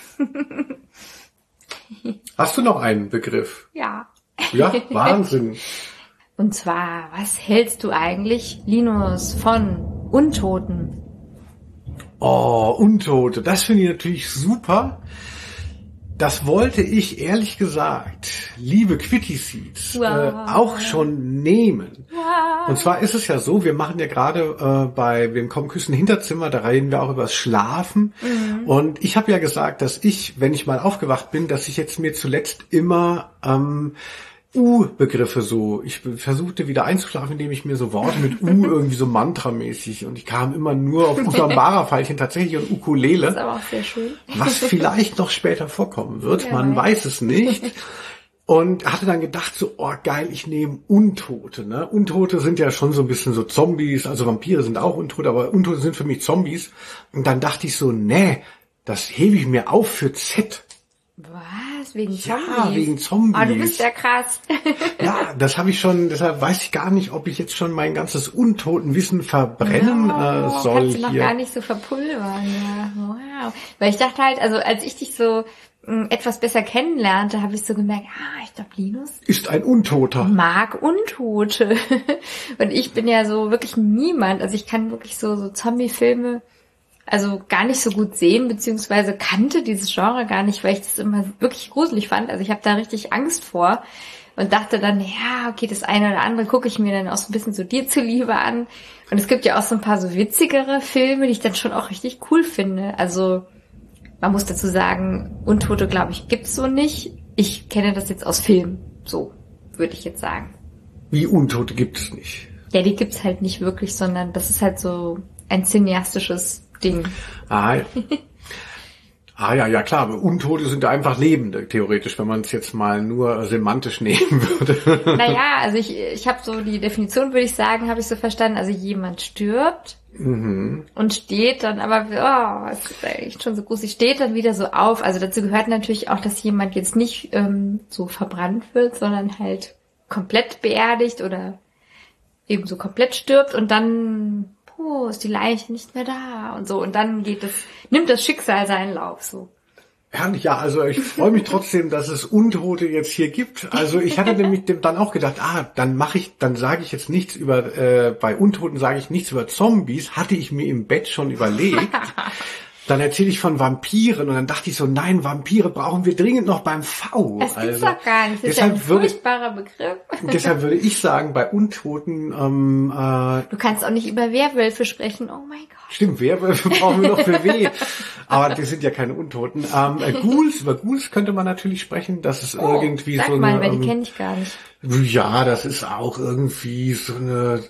Hast du noch einen Begriff? Ja. Ja, Wahnsinn. Und zwar, was hältst du eigentlich, Linus, von Untoten? Oh, Untote, das finde ich natürlich super. Das wollte ich ehrlich gesagt, liebe Quitty Seeds, auch schon nehmen. Und zwar ist es ja so, wir machen ja gerade bei Wem kommen Küssen Hinterzimmer, da reden wir auch über das Schlafen. Und ich habe ja gesagt, dass ich, wenn ich mal aufgewacht bin, dass ich jetzt mir zuletzt immer U-Begriffe ich versuchte wieder einzuschlafen, indem ich mir so Worte mit U irgendwie so mantramäßig und ich kam immer nur auf Usambara-Pfeilchen tatsächlich und Ukulele. Das ist aber auch sehr schön. Was vielleicht noch später vorkommen wird, man weiß es nicht. Und hatte dann gedacht so, oh geil, ich nehme Untote, ne? Untote sind ja schon so ein bisschen so Zombies, also Vampire sind auch Untote, aber Untote sind für mich Zombies. Und dann dachte ich so, nee, das hebe ich mir auf für Z. Was? Wegen Zombies? Ja, wegen Zombies. Ah, du bist ja krass. Ja, das habe ich schon, deshalb weiß ich gar nicht, ob ich jetzt schon mein ganzes Untotenwissen verbrennen soll kannst du noch hier. gar nicht so verpulvern, ja. Wow. Weil ich dachte halt, also als ich dich so etwas besser kennenlernte, habe ich so gemerkt, ich glaube, Linus Ist ein Untoter. mag Untote. Und ich bin ja so wirklich niemand, also ich kann wirklich so Zombie-Filme also gar nicht so gut sehen, beziehungsweise kannte dieses Genre gar nicht, weil ich das immer wirklich gruselig fand. Also ich habe da richtig Angst vor und dachte dann, ja, okay, das eine oder andere gucke ich mir dann auch so ein bisschen so dir zuliebe an. Und es gibt ja auch so ein paar so witzigere Filme, die ich dann schon auch richtig cool finde. Also man muss dazu sagen, Untote, glaube ich, gibt's so nicht. Ich kenne das jetzt aus Filmen, so würde ich jetzt sagen. Wie Untote gibt es nicht. Ja, die gibt's halt nicht wirklich, sondern das ist halt so ein cineastisches Ding. Ja, klar, aber Untote sind einfach Lebende, theoretisch, wenn man es jetzt mal nur semantisch nehmen würde. Naja, also ich habe so die Definition, würde ich sagen, habe ich so verstanden. Also jemand stirbt und steht dann aber, es ist eigentlich schon so gruselig, steht dann wieder so auf. Also dazu gehört natürlich auch, dass jemand jetzt nicht so verbrannt wird, sondern halt komplett beerdigt oder eben so komplett stirbt und dann ist die Leiche nicht mehr da und so. Und dann nimmt das Schicksal seinen Lauf so. Herrlich, ja, also ich freue mich trotzdem, dass es Untote jetzt hier gibt. Also ich hatte nämlich dann auch gedacht, dann sage ich jetzt nichts über, bei Untoten sage ich nichts über Zombies, hatte ich mir im Bett schon überlegt. Dann erzähle ich von Vampiren und dann dachte ich so, nein, Vampire brauchen wir dringend noch beim V. Das gibt's doch gar nicht. Das ist ja ein furchtbarer Begriff. Deshalb würde ich sagen, bei Untoten... du kannst auch nicht über Werwölfe sprechen, oh mein Gott. Stimmt, Werwölfe brauchen wir noch für weh. Aber die sind ja keine Untoten. Über Ghouls könnte man natürlich sprechen. Das ist irgendwie sag so mal, eine... weil die kenne ich gar nicht. Ja, das ist auch irgendwie so eine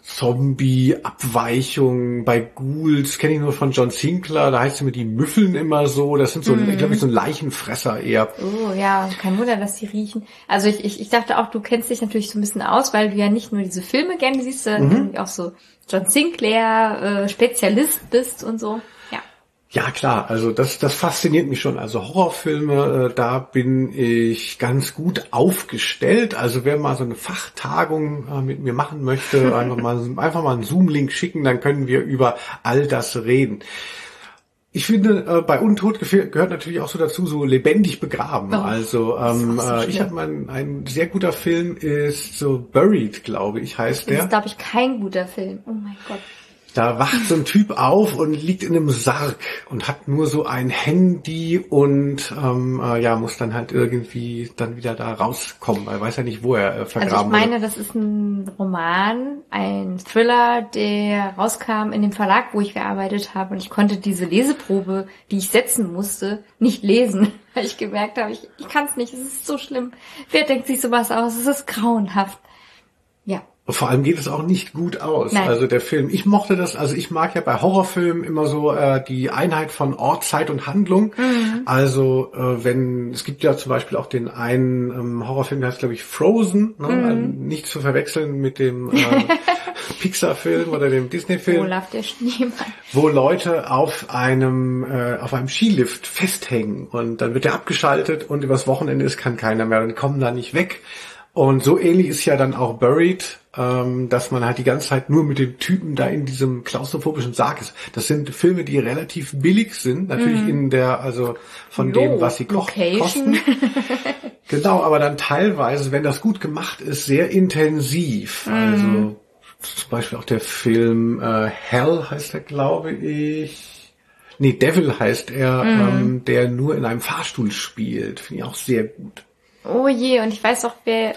Zombie-Abweichung. Bei Ghouls kenne ich nur von John Sinclair, da heißt es immer, die müffeln immer so. Das sind so, glaube ich, so ein Leichenfresser eher. Oh ja, kein Wunder, dass die riechen. Also ich dachte auch, du kennst dich natürlich so ein bisschen aus, weil du ja nicht nur diese Filme gerne siehst, sondern auch so John Sinclair Spezialist bist und so. Ja, klar, also das fasziniert mich schon. Also Horrorfilme, da bin ich ganz gut aufgestellt. Also wer mal so eine Fachtagung mit mir machen möchte, einfach mal einen Zoom-Link schicken, dann können wir über all das reden. Ich finde, bei Untot gehört natürlich auch so dazu, so lebendig begraben. Also ich habe mal ein sehr guter Film, ist so Buried, glaube ich, heißt der. Das ist, glaube ich, kein guter Film. Oh mein Gott. Da wacht so ein Typ auf und liegt in einem Sarg und hat nur so ein Handy und muss dann halt irgendwie dann wieder da rauskommen, weil er weiß ja nicht, wo er vergraben wurde. Also ich meine, das ist ein Roman, ein Thriller, der rauskam in dem Verlag, wo ich gearbeitet habe und ich konnte diese Leseprobe, die ich setzen musste, nicht lesen, weil ich gemerkt habe, ich kann es nicht, es ist so schlimm. Wer denkt sich sowas aus? Es ist grauenhaft. Ja. Vor allem geht es auch nicht gut aus. Nein. Also der Film, ich mochte das, also ich mag ja bei Horrorfilmen immer so die Einheit von Ort, Zeit und Handlung. Also es gibt ja zum Beispiel auch den einen Horrorfilm, der heißt glaube ich Frozen, ne? Nicht zu verwechseln mit dem Pixar-Film oder dem Disney-Film. Olaf der Schneemann. Wo Leute auf einem Skilift festhängen und dann wird der abgeschaltet und übers Wochenende ist kann keiner mehr und die kommen da nicht weg. Und so ähnlich ist ja dann auch Buried, dass man halt die ganze Zeit nur mit dem Typen da in diesem klaustrophobischen Sarg ist. Das sind Filme, die relativ billig sind, natürlich von dem, was sie kosten. Genau, aber dann teilweise, wenn das gut gemacht ist, sehr intensiv. Also zum Beispiel auch der Film Hell heißt er, glaube ich. Nee, Devil heißt er, der nur in einem Fahrstuhl spielt. Finde ich auch sehr gut. Oh je, und ich weiß auch, wer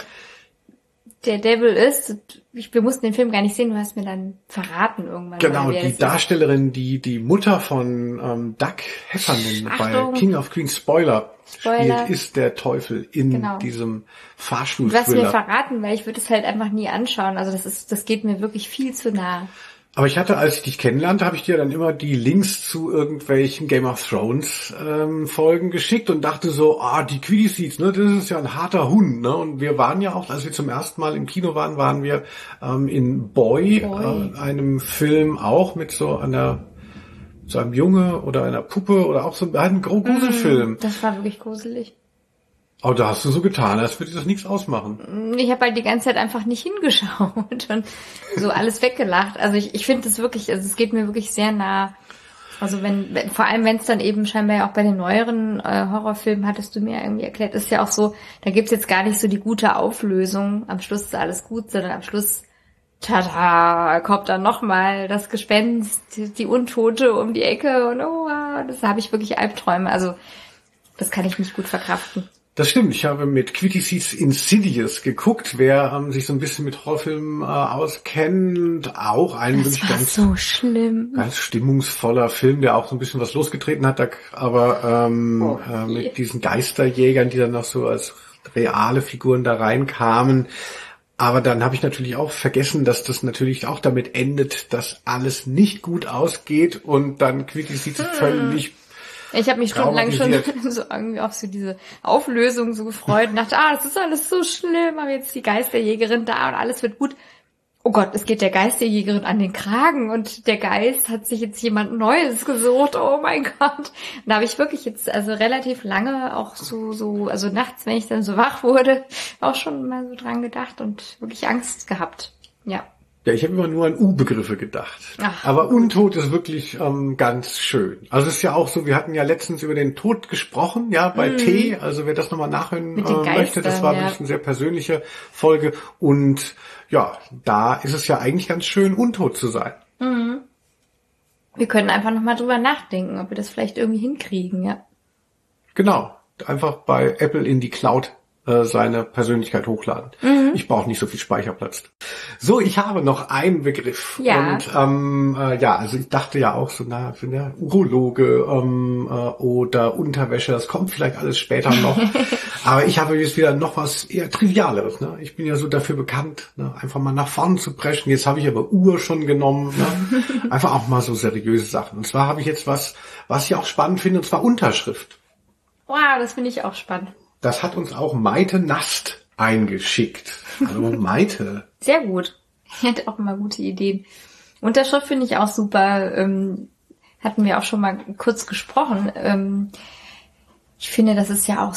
der Devil ist. Wir mussten den Film gar nicht sehen, du hast mir dann verraten irgendwann. Genau, die Darstellerin, die Mutter von Doug Heffernan bei King of Queens, Spoiler. Spielt, ist der Teufel in diesem Fahrstuhl-Thriller. Du hast mir verraten, weil ich würde es halt einfach nie anschauen. Also das geht mir wirklich viel zu nah. Aber ich hatte, als ich dich kennenlernte, habe ich dir dann immer die Links zu irgendwelchen Game of Thrones Folgen geschickt und dachte so, die Queasy, ne, das ist ja ein harter Hund, ne? Und wir waren ja auch, als wir zum ersten Mal im Kino waren wir in Boy. Einem Film auch mit so einem Junge oder einer Puppe oder auch so einem Gruselfilm. Das war wirklich gruselig. Oh, da hast du so getan, als würde das nichts ausmachen. Ich habe halt die ganze Zeit einfach nicht hingeschaut und so alles weggelacht. Also ich finde das wirklich, also es geht mir wirklich sehr nah. Also vor allem wenn es dann eben scheinbar ja auch bei den neueren Horrorfilmen, hattest du mir irgendwie erklärt, ist ja auch so, da gibt's jetzt gar nicht so die gute Auflösung, am Schluss ist alles gut, sondern am Schluss, tada, kommt dann nochmal das Gespenst, die Untote um die Ecke und das habe ich wirklich Albträume. Also das kann ich nicht gut verkraften. Das stimmt, ich habe mit Quitty Seeds Insidious geguckt, wer sich so ein bisschen mit Horrorfilmen auskennt, auch ein das wirklich war so schlimm. Ganz stimmungsvoller Film, der auch so ein bisschen was losgetreten hat, aber mit diesen Geisterjägern, die dann noch so als reale Figuren da reinkamen. Aber dann habe ich natürlich auch vergessen, dass das natürlich auch damit endet, dass alles nicht gut ausgeht und dann Quitty Seeds völlig. Ich habe mich stundenlang schon so irgendwie auf so diese Auflösung so gefreut und dachte, das ist alles so schlimm, aber jetzt die Geisterjägerin da und alles wird gut. Oh Gott, es geht der Geisterjägerin an den Kragen und der Geist hat sich jetzt jemand Neues gesucht. Oh mein Gott. Und da habe ich wirklich jetzt also relativ lange auch so, also nachts, wenn ich dann so wach wurde, auch schon mal so dran gedacht und wirklich Angst gehabt. Ja. Ja, ich habe immer nur an U-Begriffe gedacht. Aber Untot ist wirklich ganz schön. Also es ist ja auch so, wir hatten ja letztens über den Tod gesprochen, ja, bei T. Also wer das nochmal nachhören möchte, das war wirklich eine sehr persönliche Folge. Und ja, da ist es ja eigentlich ganz schön, untot zu sein. Mhm. Wir können einfach nochmal drüber nachdenken, ob wir das vielleicht irgendwie hinkriegen, ja. Genau. Einfach bei Apple in die Cloud seine Persönlichkeit hochladen. Mhm. Ich brauche nicht so viel Speicherplatz. So, ich habe noch einen Begriff. Ja. Und also ich dachte ja auch so, Urologe oder Unterwäsche, das kommt vielleicht alles später noch. Aber ich habe jetzt wieder noch was eher Trivialeres. Ne? Ich bin ja so dafür bekannt, einfach mal nach vorne zu preschen. Jetzt habe ich aber Uhr schon genommen. Ne? Einfach auch mal so seriöse Sachen. Und zwar habe ich jetzt was ich auch spannend finde, und zwar Unterschrift. Wow, das finde ich auch spannend. Das hat uns auch Maite Nast eingeschickt. Hallo Maite. Sehr gut. Er hat auch immer gute Ideen. Unterschrift finde ich auch super. Hatten wir auch schon mal kurz gesprochen. Ich finde, das ist ja auch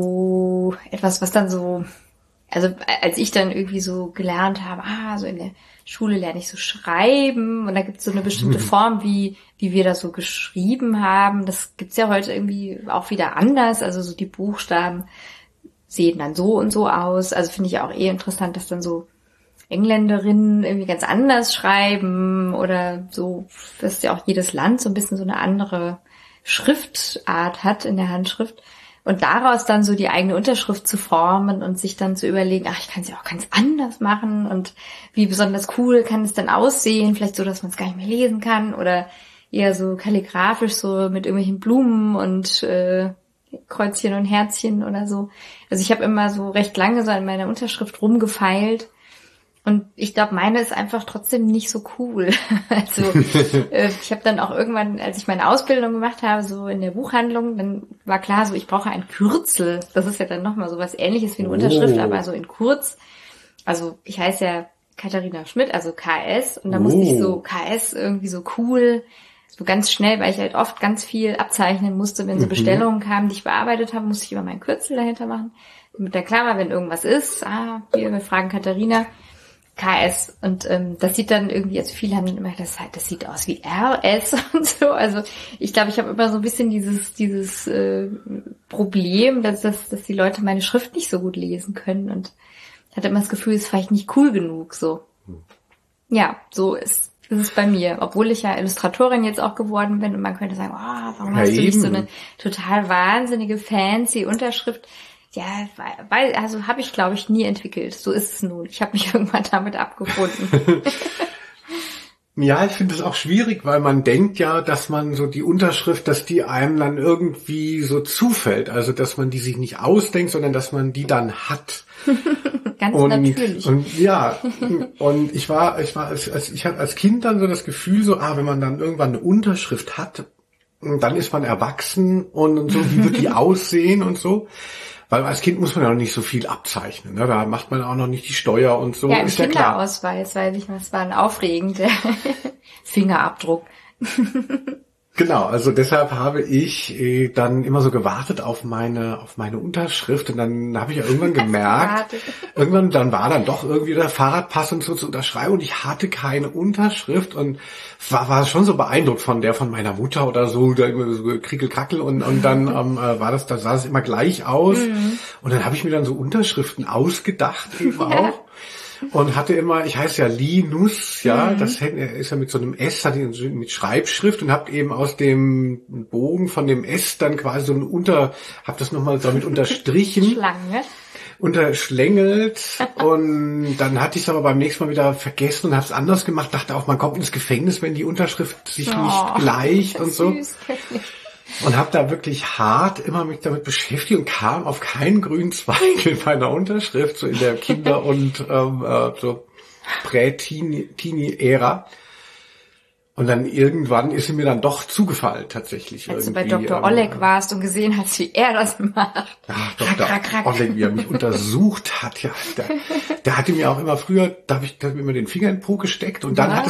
so etwas, was dann so, also als ich dann irgendwie so gelernt habe, so in der Schule lerne ich so schreiben und da gibt es so eine bestimmte Form, wie wir das so geschrieben haben. Das gibt's ja heute irgendwie auch wieder anders. Also so die Buchstaben sehen dann so und so aus. Also finde ich auch interessant, dass dann so Engländerinnen irgendwie ganz anders schreiben oder so, dass ja auch jedes Land so ein bisschen so eine andere Schriftart hat in der Handschrift. Und daraus dann so die eigene Unterschrift zu formen und sich dann zu überlegen, ich kann es ja auch ganz anders machen und wie besonders cool kann es dann aussehen, vielleicht so, dass man es gar nicht mehr lesen kann oder eher so kalligrafisch so mit irgendwelchen Blumen und Kreuzchen und Herzchen oder so. Also ich habe immer so recht lange so an meiner Unterschrift rumgefeilt und ich glaube, meine ist einfach trotzdem nicht so cool. Also ich habe dann auch irgendwann, als ich meine Ausbildung gemacht habe, so in der Buchhandlung, dann war klar, so ich brauche ein Kürzel. Das ist ja dann nochmal so was Ähnliches wie eine Unterschrift, aber so in kurz. Also ich heiße ja Katharina Schmidt, also KS, und da musste ich so KS irgendwie so cool, so ganz schnell, weil ich halt oft ganz viel abzeichnen musste, wenn so Bestellungen kamen, die ich bearbeitet habe, musste ich immer meinen Kürzel dahinter machen. Mit der Klammer, wenn irgendwas ist, hier, wir fragen Katharina, KS. Und das sieht dann irgendwie, also viele haben dann immer gedacht, das sieht aus wie RS und so. Also ich glaube, ich habe immer so ein bisschen dieses Problem, dass die Leute meine Schrift nicht so gut lesen können und hatte immer das Gefühl, es ist vielleicht nicht cool genug. So. Ja, so ist es bei mir. Obwohl ich ja Illustratorin jetzt auch geworden bin und man könnte sagen, warum hast du nicht so eine total wahnsinnige, fancy Unterschrift? Ja, also habe ich, glaube ich, nie entwickelt. So ist es nun. Ich habe mich irgendwann damit abgefunden. Ja, ich finde es auch schwierig, weil man denkt ja, dass man so die Unterschrift, dass die einem dann irgendwie so zufällt. Also, dass man die sich nicht ausdenkt, sondern dass man die dann hat. Ganz natürlich. Und ja, und ich hatte als Kind dann so das Gefühl so, wenn man dann irgendwann eine Unterschrift hat, dann ist man erwachsen und so, wie wird die aussehen und so. Weil als Kind muss man ja noch nicht so viel abzeichnen, ne? Da macht man auch noch nicht die Steuer und so. Ja, im Kinderausweis, weiß ich was, war ein aufregender Fingerabdruck. Genau, also deshalb habe ich dann immer so gewartet auf meine Unterschrift und dann habe ich ja irgendwann gemerkt, dann war dann doch irgendwie der Fahrradpass und so zu unterschreiben und ich hatte keine Unterschrift und war schon so beeindruckt von meiner Mutter oder so, da immer so krickel-krackel und dann da sah es immer gleich aus und dann habe ich mir dann so Unterschriften ausgedacht eben auch. Und hatte immer, ich heiße ja Linus, ja, das ist ja mit so einem S, mit Schreibschrift und hab eben aus dem Bogen von dem S dann quasi so hab das nochmal damit unterstrichen. Schlange. Unterschlängelt und dann hatte ich es aber beim nächsten Mal wieder vergessen und habe es anders gemacht, dachte auch, man kommt ins Gefängnis, wenn die Unterschrift sich nicht gleicht und so. Süß. Und habe da wirklich hart immer mich damit beschäftigt und kam auf keinen grünen Zweig in meiner Unterschrift, so in der Kinder- und so Prä-Teenie-Ära. Und dann irgendwann ist sie mir dann doch zugefallen, tatsächlich. Als du bei Dr. Oleg warst und gesehen hast, wie er das macht. Ach, Dr. Oleg, wie er mich untersucht hat, ja. Der hatte mir auch immer früher, da hab ich mir immer den Finger in den Po gesteckt und dann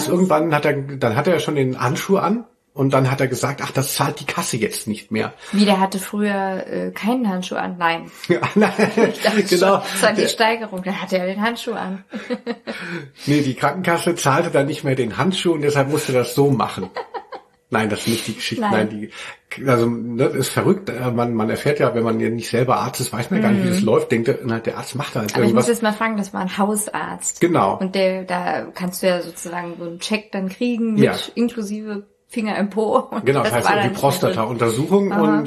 hat er schon den Handschuh an. Und dann hat er gesagt, ach, das zahlt die Kasse jetzt nicht mehr. Wie, der hatte früher keinen Handschuh an? Nein. Ja, nein, genau. Das war die Steigerung, da hatte er den Handschuh an. Nee, die Krankenkasse zahlte dann nicht mehr den Handschuh und deshalb musste das so machen. Nein, das ist nicht die Geschichte. Nein, das ist verrückt. Man erfährt ja, wenn man ja nicht selber Arzt ist, weiß man gar nicht, wie das läuft. Denkt der Arzt macht halt aber irgendwas. Ich muss jetzt mal fragen, das war ein Hausarzt. Genau. Und da kannst du ja sozusagen so einen Check dann kriegen mit inklusive Finger im Po. Genau, das heißt die Prostata-Untersuchung und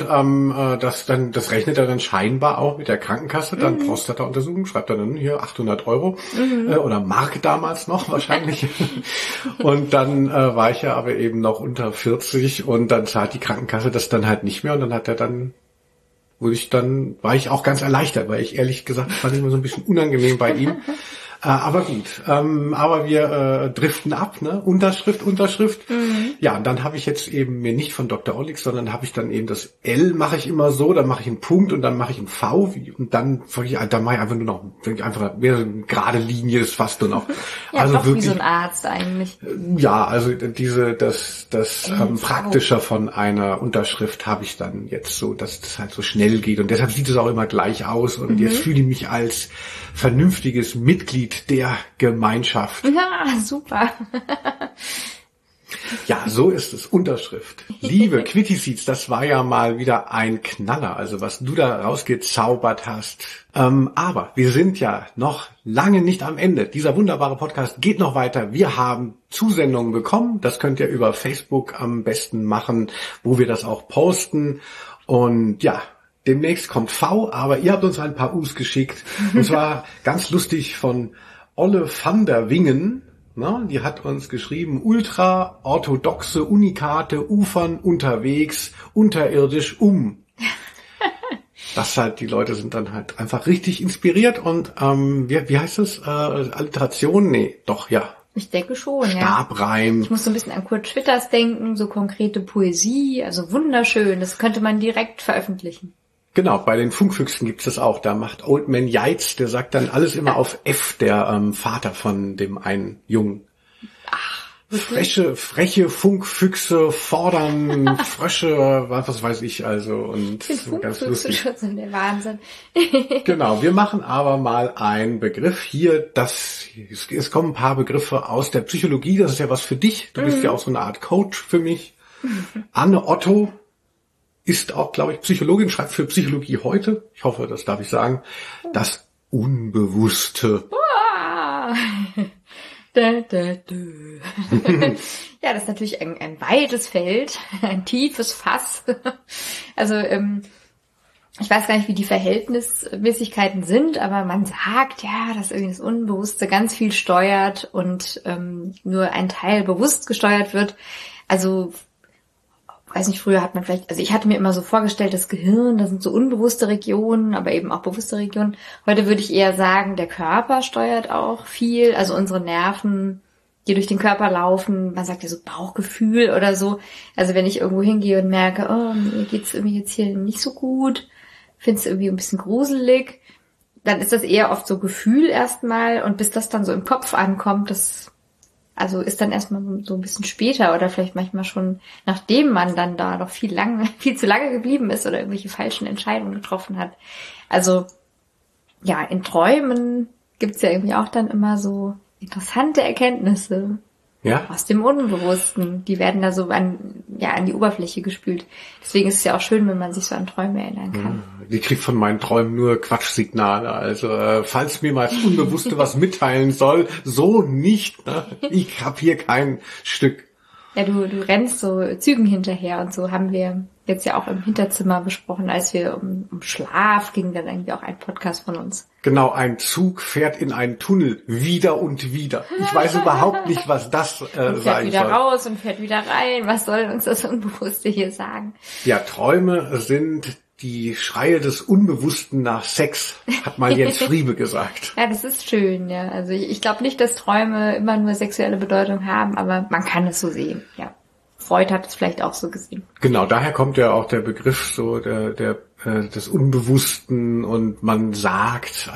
das rechnet er dann scheinbar auch mit der Krankenkasse, dann Prostata-Untersuchung, schreibt er dann hier 800 Euro oder Mark damals noch wahrscheinlich. Und dann war ich ja aber eben noch unter 40 und dann zahlt die Krankenkasse das dann halt nicht mehr und dann war ich auch ganz erleichtert, weil ich ehrlich gesagt fand ich immer so ein bisschen unangenehm bei ihm. Aber gut, aber wir driften ab, ne? Unterschrift. Ja, und dann habe ich jetzt eben mir nicht von Dr. Oleg, sondern habe ich dann eben das L mache ich immer so, dann mache ich einen Punkt und dann mache ich einen V und dann mache ich einfach nur noch, mehr so eine gerade Linie ist fast nur noch. Ja, also doch wirklich, wie so ein Arzt eigentlich. Ja, also das Praktische von einer Unterschrift habe ich dann jetzt so, dass das halt so schnell geht und deshalb sieht es auch immer gleich aus und jetzt fühle ich mich als vernünftiges Mitglied der Gemeinschaft. Ja, super. Ja, so ist es. Unterschrift. Liebe Quittiseeds, das war ja mal wieder ein Knaller, also was du da rausgezaubert hast. Aber wir sind ja noch lange nicht am Ende. Dieser wunderbare Podcast geht noch weiter. Wir haben Zusendungen bekommen. Das könnt ihr über Facebook am besten machen, wo wir das auch posten. Und ja, demnächst kommt V, aber ihr habt uns ein paar U's geschickt. Und zwar ganz lustig von Olle van der Wingen. Na, die hat uns geschrieben, ultra-orthodoxe Unikate ufern unterwegs, unterirdisch Das halt, die Leute sind dann halt einfach richtig inspiriert und wie heißt das? Alliteration? Nee, doch, ja. Ich denke schon, Stabreim. Ich muss so ein bisschen an Kurt Schwitters denken, so konkrete Poesie, also wunderschön. Das könnte man direkt veröffentlichen. Genau, bei den Funkfüchsen gibt's das auch. Da macht Old Man Yeats, der sagt dann alles immer auf F, der Vater von dem einen Jungen. Ach, freche Funkfüchse fordern Frösche, was weiß ich also. Und ganz lustig. Schon der Wahnsinn. Genau, wir machen aber mal einen Begriff hier. Es kommen ein paar Begriffe aus der Psychologie. Das ist ja was für dich. Du bist ja auch so eine Art Coach für mich. Anne Otto ist auch, glaube ich, Psychologin, schreibt für Psychologie heute. Ich hoffe, das darf ich sagen. Das Unbewusste. Ja, das ist natürlich ein weites Feld, ein tiefes Fass. Also ich weiß gar nicht, wie die Verhältnismäßigkeiten sind, aber man sagt ja, dass irgendwie das Unbewusste ganz viel steuert und nur ein Teil bewusst gesteuert wird. Also weiß nicht, früher hat man vielleicht, also ich hatte mir immer so vorgestellt, das Gehirn, da sind so unbewusste Regionen, aber eben auch bewusste Regionen. Heute würde ich eher sagen, der Körper steuert auch viel, also unsere Nerven, die durch den Körper laufen, man sagt ja so Bauchgefühl oder so. Also wenn ich irgendwo hingehe und merke, oh, mir geht's irgendwie jetzt hier nicht so gut, finde es irgendwie ein bisschen gruselig, dann ist das eher oft so Gefühl erstmal und bis das dann so im Kopf ankommt, das Also ist dann erstmal so ein bisschen später oder vielleicht manchmal schon, nachdem man dann da noch viel zu lange geblieben ist oder irgendwelche falschen Entscheidungen getroffen hat. Also ja, in Träumen gibt's ja irgendwie auch dann immer so interessante Erkenntnisse. Ja? Aus dem Unbewussten. Die werden da so an die Oberfläche gespült. Deswegen ist es ja auch schön, wenn man sich so an Träume erinnern kann. Die kriegt von meinen Träumen nur Quatschsignale. Also falls mir mal das Unbewusste was mitteilen soll, so nicht. Ne? Ich hab hier kein Stück. Ja, du rennst so Zügen hinterher und so haben wir jetzt ja auch im Hinterzimmer besprochen, als wir um Schlaf ging dann irgendwie auch ein Podcast von uns. Genau, ein Zug fährt in einen Tunnel wieder und wieder. Ich weiß überhaupt nicht, was das sein soll. Fährt wieder raus und fährt wieder rein. Was soll uns das Unbewusste hier sagen? Ja, Träume sind die Schreie des Unbewussten nach Sex, hat mal Jens Friebe gesagt. Ja, das ist schön, ja. Also ich glaube nicht, dass Träume immer nur sexuelle Bedeutung haben, aber man kann es so sehen, ja. Freud hat es vielleicht auch so gesehen. Genau, daher kommt ja auch der Begriff so des Unbewussten und man sagt,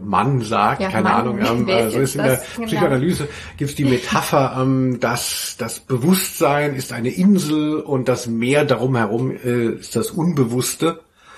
ja, keine Ahnung, so ist in der Psychoanalyse gibt's die Metapher, dass das Bewusstsein ist eine Insel und das Meer darum herum ist das Unbewusste.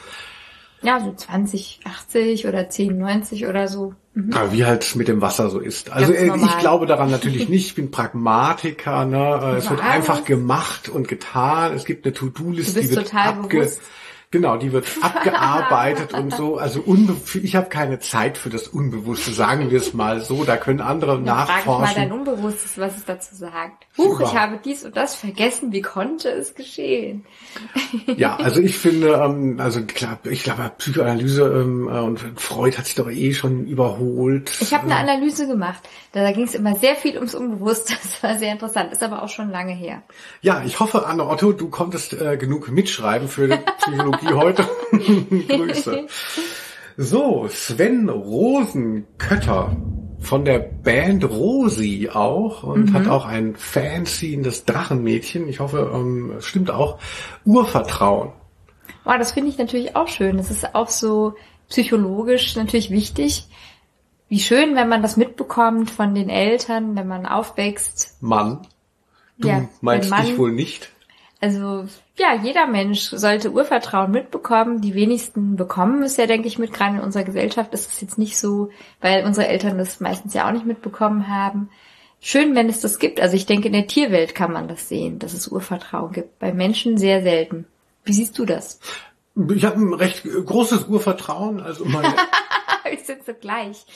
Ja, so 2080 oder 1090 oder so. Ja, wie halt mit dem Wasser so ist. Also ich glaube daran natürlich nicht. Ich bin Pragmatiker. Ne? Es wird einfach gemacht und getan. Es gibt eine To-Do-Liste, die wird Genau, die wird abgearbeitet und so. Also ich habe keine Zeit für das Unbewusste, sagen wir es mal so. Da können andere nachforschen. Frag mal dein Unbewusstes, was es dazu sagt. Ich habe dies und das vergessen. Wie konnte es geschehen? Ja, also ich finde, klar, ich glaube, Psychoanalyse und Freud hat sich doch schon überholt. Ich habe eine Analyse gemacht. Da ging es immer sehr viel ums Unbewusste. Das war sehr interessant. Ist aber auch schon lange her. Ja, ich hoffe, Anne Otto, du konntest genug mitschreiben für die Psychologie heute. Grüße. So, Sven Rosenkötter von der Band Rosi auch und hat auch ein Fanzine, das Drachenmädchen. Ich hoffe, es stimmt auch. Urvertrauen. Oh, das finde ich natürlich auch schön. Das ist auch so psychologisch natürlich wichtig. Wie schön, wenn man das mitbekommt von den Eltern, wenn man aufwächst. Mann, du meinst dich wohl nicht? Also, ja, jeder Mensch sollte Urvertrauen mitbekommen. Die wenigsten bekommen es ja, denke ich, mit. Gerade in unserer Gesellschaft ist es jetzt nicht so, weil unsere Eltern das meistens ja auch nicht mitbekommen haben. Schön, wenn es das gibt. Also ich denke, in der Tierwelt kann man das sehen, dass es Urvertrauen gibt. Bei Menschen sehr selten. Wie siehst du das? Ich habe ein recht großes Urvertrauen. Also Wir sind so gleich.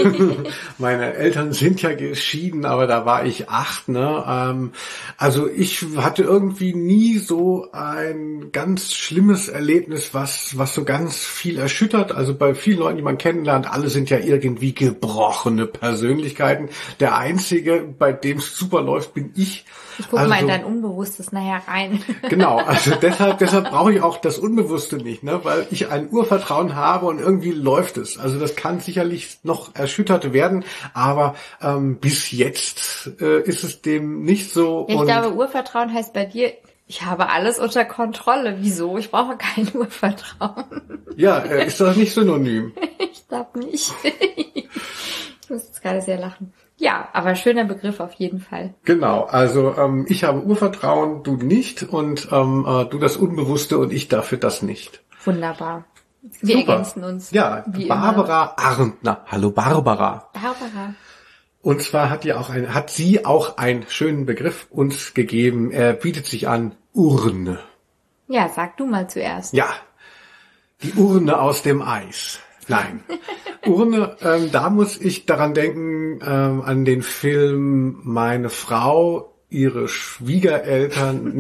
Meine Eltern sind ja geschieden, aber da war ich 8, ne? Also ich hatte irgendwie nie so ein ganz schlimmes Erlebnis, was so ganz viel erschüttert. Also bei vielen Leuten, die man kennenlernt, alle sind ja irgendwie gebrochene Persönlichkeiten. Der Einzige, bei dem es super läuft, bin ich. Ich gucke mal in dein Unbewusstes nachher rein. Genau, also deshalb brauche ich auch das Unbewusste nicht, ne? Weil ich ein Urvertrauen habe und irgendwie läuft es. Also das kann sicherlich noch erschüttert werden, aber bis jetzt ist es dem nicht so. Ich glaube, Urvertrauen heißt bei dir, ich habe alles unter Kontrolle. Wieso? Ich brauche kein Urvertrauen. Ja, ist das nicht synonym? Ich glaube nicht. Ich muss jetzt gerade sehr lachen. Ja, aber schöner Begriff auf jeden Fall. Genau, also ich habe Urvertrauen, du nicht und du das Unbewusste und ich dafür das nicht. Wunderbar. Wir ergänzen uns. Ja, Barbara Arndtner. Hallo Barbara. Barbara. Und zwar hat sie auch einen schönen Begriff uns gegeben. Er bietet sich an, Urne. Ja, sag du mal zuerst. Ja, die Urne aus dem Eis. Nein. Urne, da muss ich daran denken, an den Film Meine Frau, ihre Schwiegereltern,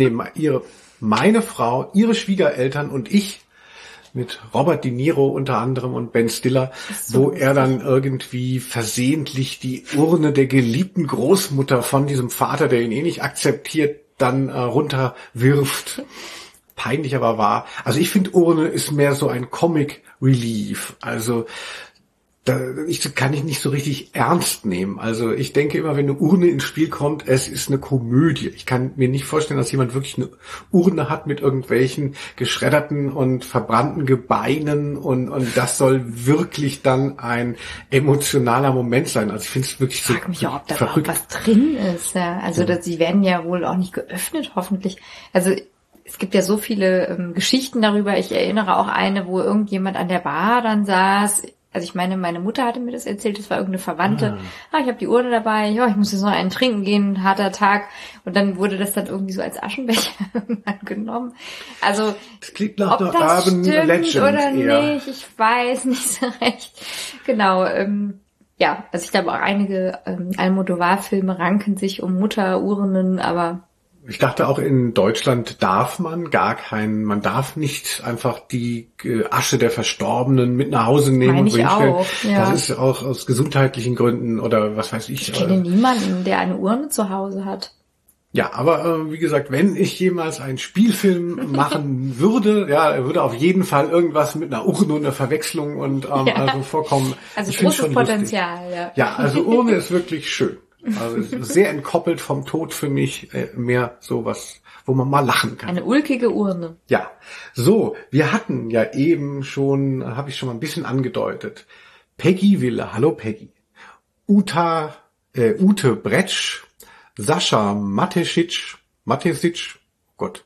meine Frau, ihre Schwiegereltern und ich, mit Robert De Niro unter anderem und Ben Stiller, wo er dann irgendwie versehentlich die Urne der geliebten Großmutter von diesem Vater, der ihn nicht akzeptiert, dann runterwirft. Peinlich aber wahr. Also ich finde, Urne ist mehr so ein Comic Relief. Also ich kann ich nicht so richtig ernst nehmen. Also ich denke immer, wenn eine Urne ins Spiel kommt, es ist eine Komödie. Ich kann mir nicht vorstellen, dass jemand wirklich eine Urne hat mit irgendwelchen geschredderten und verbrannten Gebeinen und das soll wirklich dann ein emotionaler Moment sein. Also ich finde es wirklich so Ich frage mich auch, ob da verrückt. überhaupt was drin ist. Ja. Also sie werden ja wohl auch nicht geöffnet, hoffentlich. Also es gibt ja so viele Geschichten darüber. Ich erinnere auch eine, wo irgendjemand an der Bar dann saß. Also ich meine, meine Mutter hatte mir das erzählt, das war irgendeine Verwandte. Ich habe die Urne dabei, ich muss jetzt noch einen trinken gehen, ein harter Tag. Und dann wurde das dann irgendwie so als Aschenbecher genommen. Also Das klingt nach ob einer das Urban stimmt Legend oder eher. nicht, ich weiß nicht so recht. Genau, ja, also ich glaube auch einige Almodovar-Filme ranken sich um Mutterurnen, aber Ich dachte auch in Deutschland darf man darf nicht einfach die Asche der Verstorbenen mit nach Hause nehmen Meine und ich hinstellen. auch, ja. Das ist auch aus gesundheitlichen Gründen oder was weiß ich. ich kenne niemanden, der eine Urne zu Hause hat. Ja, aber wie gesagt, wenn ich jemals einen Spielfilm machen würde, er würde auf jeden Fall irgendwas mit einer Urne und einer Verwechslung und also vorkommen. Also ich find's großes schon Potenzial, lustig. ja. Ja, also Urne ist wirklich schön. Also sehr entkoppelt vom Tod für mich, mehr sowas, wo man mal lachen kann. Eine ulkige Urne. Ja, so, wir hatten ja eben schon, habe ich schon mal ein bisschen angedeutet, Peggy Wille, hallo Peggy, Ute Bretsch, Sascha Matesic, Gott,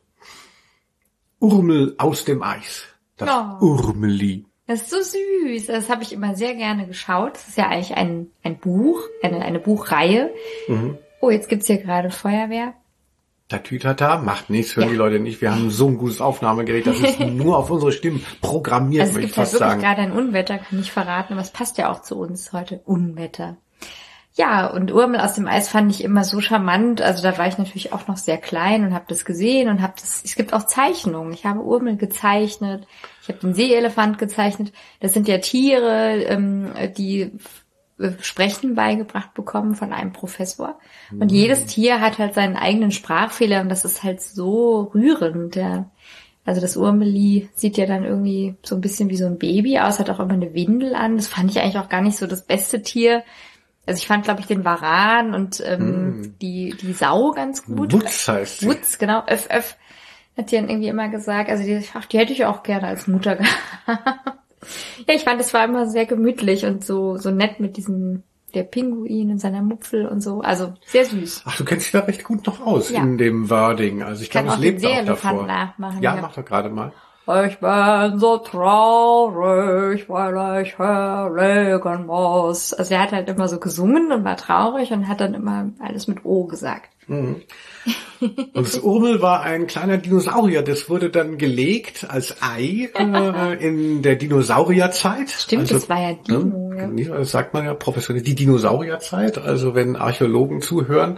Urmel aus dem Eis, das Urmeli. Das ist so süß. Das habe ich immer sehr gerne geschaut. Das ist ja eigentlich ein Buch, eine Buchreihe. Mhm. Oh, jetzt gibt's hier gerade Feuerwehr. Tatütata, macht nichts, hören die Leute nicht. Wir haben so ein gutes Aufnahmegerät, das ist nur auf unsere Stimmen programmiert, Also es möchte gibt ich halt fast wirklich sagen. gerade ein Unwetter, kann ich verraten, aber es passt ja auch zu uns heute. Unwetter. Ja, und Urmel aus dem Eis fand ich immer so charmant. Also da war ich natürlich auch noch sehr klein und habe das gesehen und es gibt auch Zeichnungen. Ich habe Urmel gezeichnet, ich habe den Seeelefant gezeichnet. Das sind ja Tiere, die Sprechen beigebracht bekommen von einem Professor. Und jedes Tier hat halt seinen eigenen Sprachfehler und das ist halt so rührend. Ja. Also das Urmeli sieht ja dann irgendwie so ein bisschen wie so ein Baby aus, hat auch immer eine Windel an. Das fand ich eigentlich auch gar nicht so das beste Tier. Also ich fand, glaube ich, den Varan und die Sau ganz gut. Wutz heißt sie. Wutz, genau. Öff, hat die dann irgendwie immer gesagt. Also die hätte ich auch gerne als Mutter gehabt. Ja, ich fand, es war immer sehr gemütlich und so nett mit der Pinguin in seiner Mupfel und so. Also sehr süß. Ach, du kennst dich da recht gut noch aus Ja. in dem Wording. Also ich glaube, es auch den lebt auch Seeelefanten davor. nachmachen. Ja, mach doch gerade mal. Ich bin so traurig, weil ich herlegen muss. Also er hat halt immer so gesungen und war traurig und hat dann immer alles mit O gesagt. Und das Urmel war ein kleiner Dinosaurier. Das wurde dann gelegt als Ei in der Dinosaurierzeit. Stimmt, also, das war ja Dino. Ja. Das sagt man ja professionell, die Dinosaurierzeit. Also wenn Archäologen zuhören,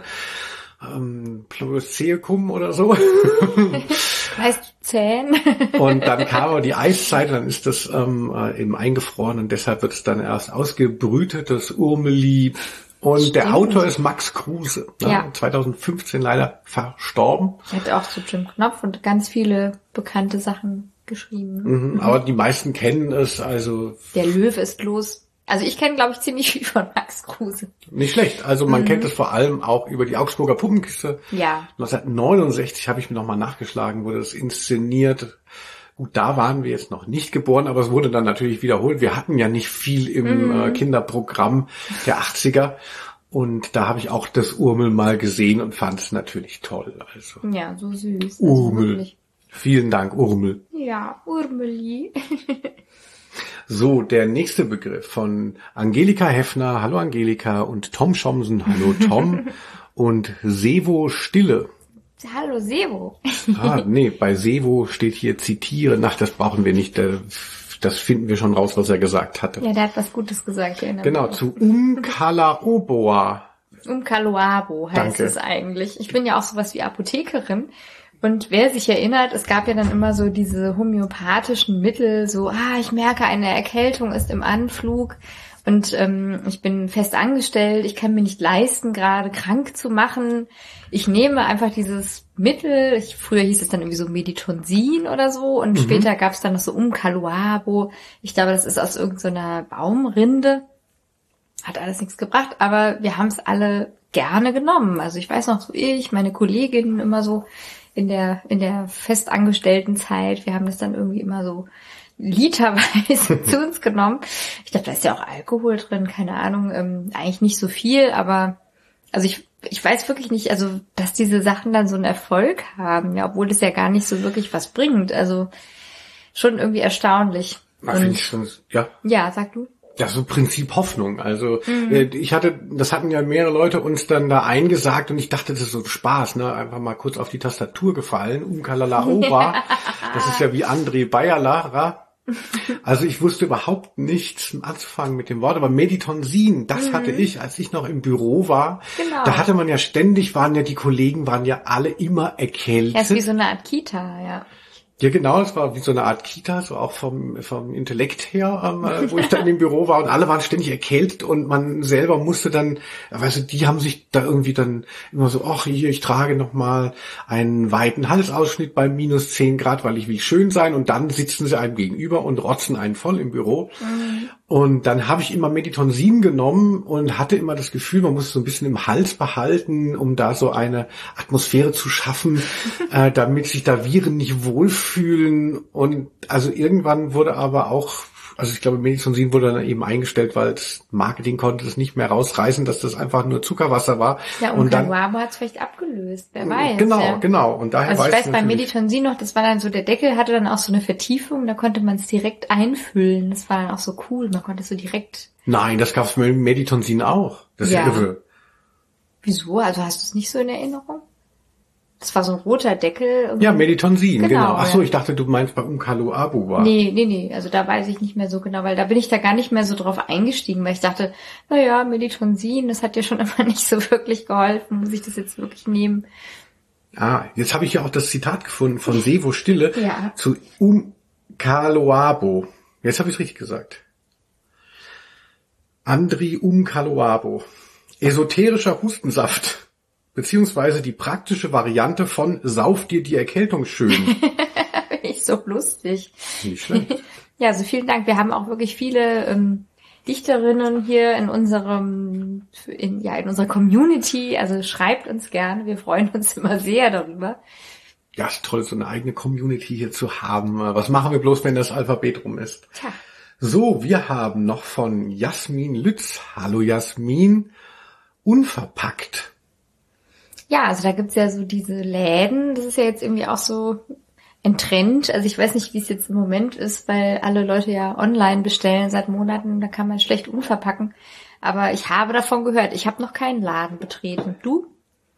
Plioceum oder so. Weißt du, Zähne? Und dann kam aber die Eiszeit, dann ist das eben eingefroren und deshalb wird es dann erst ausgebrütet, das Urmeli. Und Stimmt. der Autor ist Max Kruse, Ja. 2015 leider verstorben. Er hat auch zu Jim Knopf und ganz viele bekannte Sachen geschrieben. Aber die meisten kennen es, also Der Löwe ist los. Also ich kenne, glaube ich, ziemlich viel von Max Kruse. nicht schlecht. Also man kennt es vor allem auch über die Augsburger Puppenkiste. Ja. 1969 habe ich mir nochmal nachgeschlagen, wurde das inszeniert. Gut, da waren wir jetzt noch nicht geboren, aber es wurde dann natürlich wiederholt. Wir hatten ja nicht viel im Kinderprogramm der 80er. Und da habe ich auch das Urmel mal gesehen und fand es natürlich toll. Also Ja, so süß. Urmel. Also Vielen Dank, Urmel. ja, Urmeli. So, der nächste Begriff von Angelika Heffner, hallo Angelika, und Tom Schomsen, hallo Tom, und Sevo Stille. Hallo, Sevo. Nee, bei Sevo steht hier zitieren. Ach, das brauchen wir nicht, das finden wir schon raus, was er gesagt hatte. Ja, der hat was Gutes gesagt. Hier in der Genau, Woche. zu Umkalaoboa. Umkaloabo heißt Danke. es eigentlich. Ich bin ja auch sowas wie Apothekerin. Und wer sich erinnert, es gab ja dann immer so diese homöopathischen Mittel, so, ich merke, eine Erkältung ist im Anflug und ich bin fest angestellt, ich kann mir nicht leisten, gerade krank zu machen. Ich nehme einfach dieses Mittel, früher hieß es dann irgendwie so Meditonsin oder so und später gab es dann noch so Umkaloabo. Ich glaube, das ist aus irgendeiner Baumrinde. hat alles nichts gebracht, aber wir haben es alle gerne genommen. Also ich weiß noch, so meine Kolleginnen immer so in der festangestellten Zeit, wir haben das dann irgendwie immer so literweise zu uns genommen. Ich glaube, da ist ja auch Alkohol drin, keine Ahnung, eigentlich nicht so viel, aber also ich weiß wirklich nicht, also dass diese Sachen dann so einen Erfolg haben, ja, obwohl das ja gar nicht so wirklich was bringt. Also schon irgendwie erstaunlich. Finde ich schon, ja. Ja, sag du. Ja, so Prinzip Hoffnung. Also das hatten ja mehrere Leute uns dann da eingesagt und ich dachte, das ist so Spaß, ne? Einfach mal kurz auf die Tastatur gefallen, Umkalalaoba. Das ist ja wie André Bayerla. Also ich wusste überhaupt nichts anzufangen mit dem Wort, aber Meditonsin, das hatte ich, als ich noch im Büro war. Genau. Da hatte man ja ständig, die Kollegen waren ja alle immer erkältet. Ja, ist wie so eine Art Kita, ja. Ja, genau, es war wie so eine Art Kita, so auch vom Intellekt her, wo ich da in dem Büro war und alle waren ständig erkältet und man selber musste dann, weißt du, die haben sich da irgendwie dann immer so, ach hier, ich trage nochmal einen weiten Halsausschnitt bei minus 10 Grad, weil ich will schön sein und dann sitzen sie einem gegenüber und rotzen einen voll im Büro. Und dann habe ich immer Meditonsin genommen und hatte immer das Gefühl, man muss es so ein bisschen im Hals behalten, um da so eine Atmosphäre zu schaffen, damit sich da Viren nicht wohlfühlen. Und also irgendwann wurde aber auch, also ich glaube, Meditonsin wurde dann eben eingestellt, weil das Marketing konnte es nicht mehr rausreißen, dass das einfach nur Zuckerwasser war. Ja, und Caluabo hat es vielleicht abgelöst, wer weiß. Genau. Und daher also ich weiß bei Meditonsin noch, das war dann so, der Deckel hatte dann auch so eine Vertiefung, da konnte man es direkt einfüllen. Das war dann auch so cool, man konnte es so direkt... Nein, das gab's mit Meditonsin auch. Das ist ja irre. Wieso? Also hast du es nicht so in Erinnerung? Das war so ein roter Deckel. Ja, Meditonsin, genau. Ach so, ja. ich dachte, du meinst bei Umkalalaoba war. Nee. Also da weiß ich nicht mehr so genau, weil da bin ich da gar nicht mehr so drauf eingestiegen, weil ich dachte, naja, Meditonsin, das hat ja schon immer nicht so wirklich geholfen. Muss ich das jetzt wirklich nehmen? Ah, jetzt habe ich ja auch das Zitat gefunden von Sevo Stille zu Umkalalaoba. Jetzt habe ich es richtig gesagt. Andri Umkalalaoba. Esoterischer Hustensaft. Beziehungsweise die praktische Variante von Sauf dir die Erkältung schön. Finde ich so lustig. Nicht schlecht. Ja, also vielen Dank. Wir haben auch wirklich viele Dichterinnen hier in unserer Community. Also schreibt uns gerne. Wir freuen uns immer sehr darüber. Ja, ist toll, so eine eigene Community hier zu haben. Was machen wir bloß, wenn das Alphabet rum ist? Tja. So, wir haben noch von Jasmin Lütz. Hallo Jasmin. Unverpackt. Ja, also da gibt's ja so diese Läden, das ist ja jetzt irgendwie auch so ein Trend. Also ich weiß nicht, wie es jetzt im Moment ist, weil alle Leute ja online bestellen seit Monaten, da kann man schlecht unverpacken. Aber ich habe davon gehört, ich habe noch keinen Laden betreten. Du?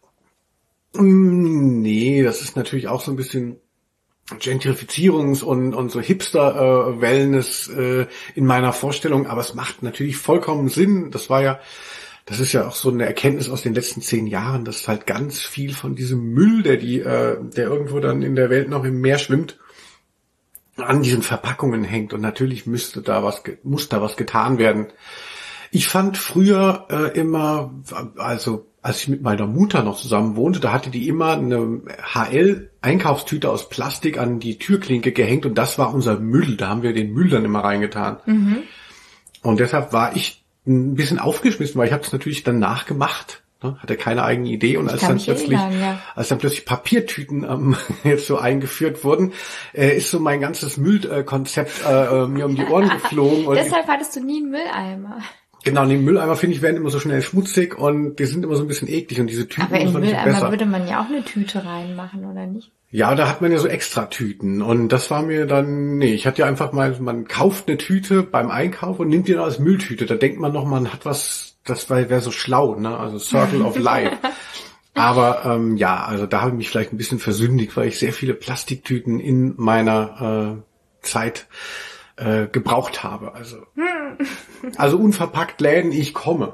Nee, das ist natürlich auch so ein bisschen Gentrifizierungs- und so Hipster-Wellness in meiner Vorstellung, aber es macht natürlich vollkommen Sinn. Das ist ja auch so eine Erkenntnis aus den letzten 10 Jahren, dass halt ganz viel von diesem Müll, der irgendwo dann in der Welt noch im Meer schwimmt, an diesen Verpackungen hängt. Und natürlich muss da was getan werden. Ich fand früher immer, also als ich mit meiner Mutter noch zusammen wohnte, da hatte die immer eine HL-Einkaufstüte aus Plastik an die Türklinke gehängt und das war unser Müll. Da haben wir den Müll dann immer reingetan. Mhm. Und deshalb war ich ein bisschen aufgeschmissen, weil ich habe es natürlich dann nachgemacht, ne? Hatte keine eigene Idee und als dann plötzlich Papiertüten jetzt so eingeführt wurden, ist so mein ganzes Müllkonzept mir um die Ohren geflogen. Und deshalb hattest du nie einen Mülleimer. Genau, die Mülleimer, finde ich, werden immer so schnell schmutzig und die sind immer so ein bisschen eklig und diese Tüten aber in sind den Mülleimer besser. Würde man ja auch eine Tüte reinmachen, oder nicht? Ja, da hat man ja so Extratüten und das war mir dann, ich hatte ja einfach mal, man kauft eine Tüte beim Einkauf und nimmt die dann als Mülltüte. Da denkt man noch, man hat was, das wäre so schlau, ne? Also Circle of Life. Aber also da habe ich mich vielleicht ein bisschen versündigt, weil ich sehr viele Plastiktüten in meiner Zeit gebraucht habe. Also unverpackt Läden, ich komme.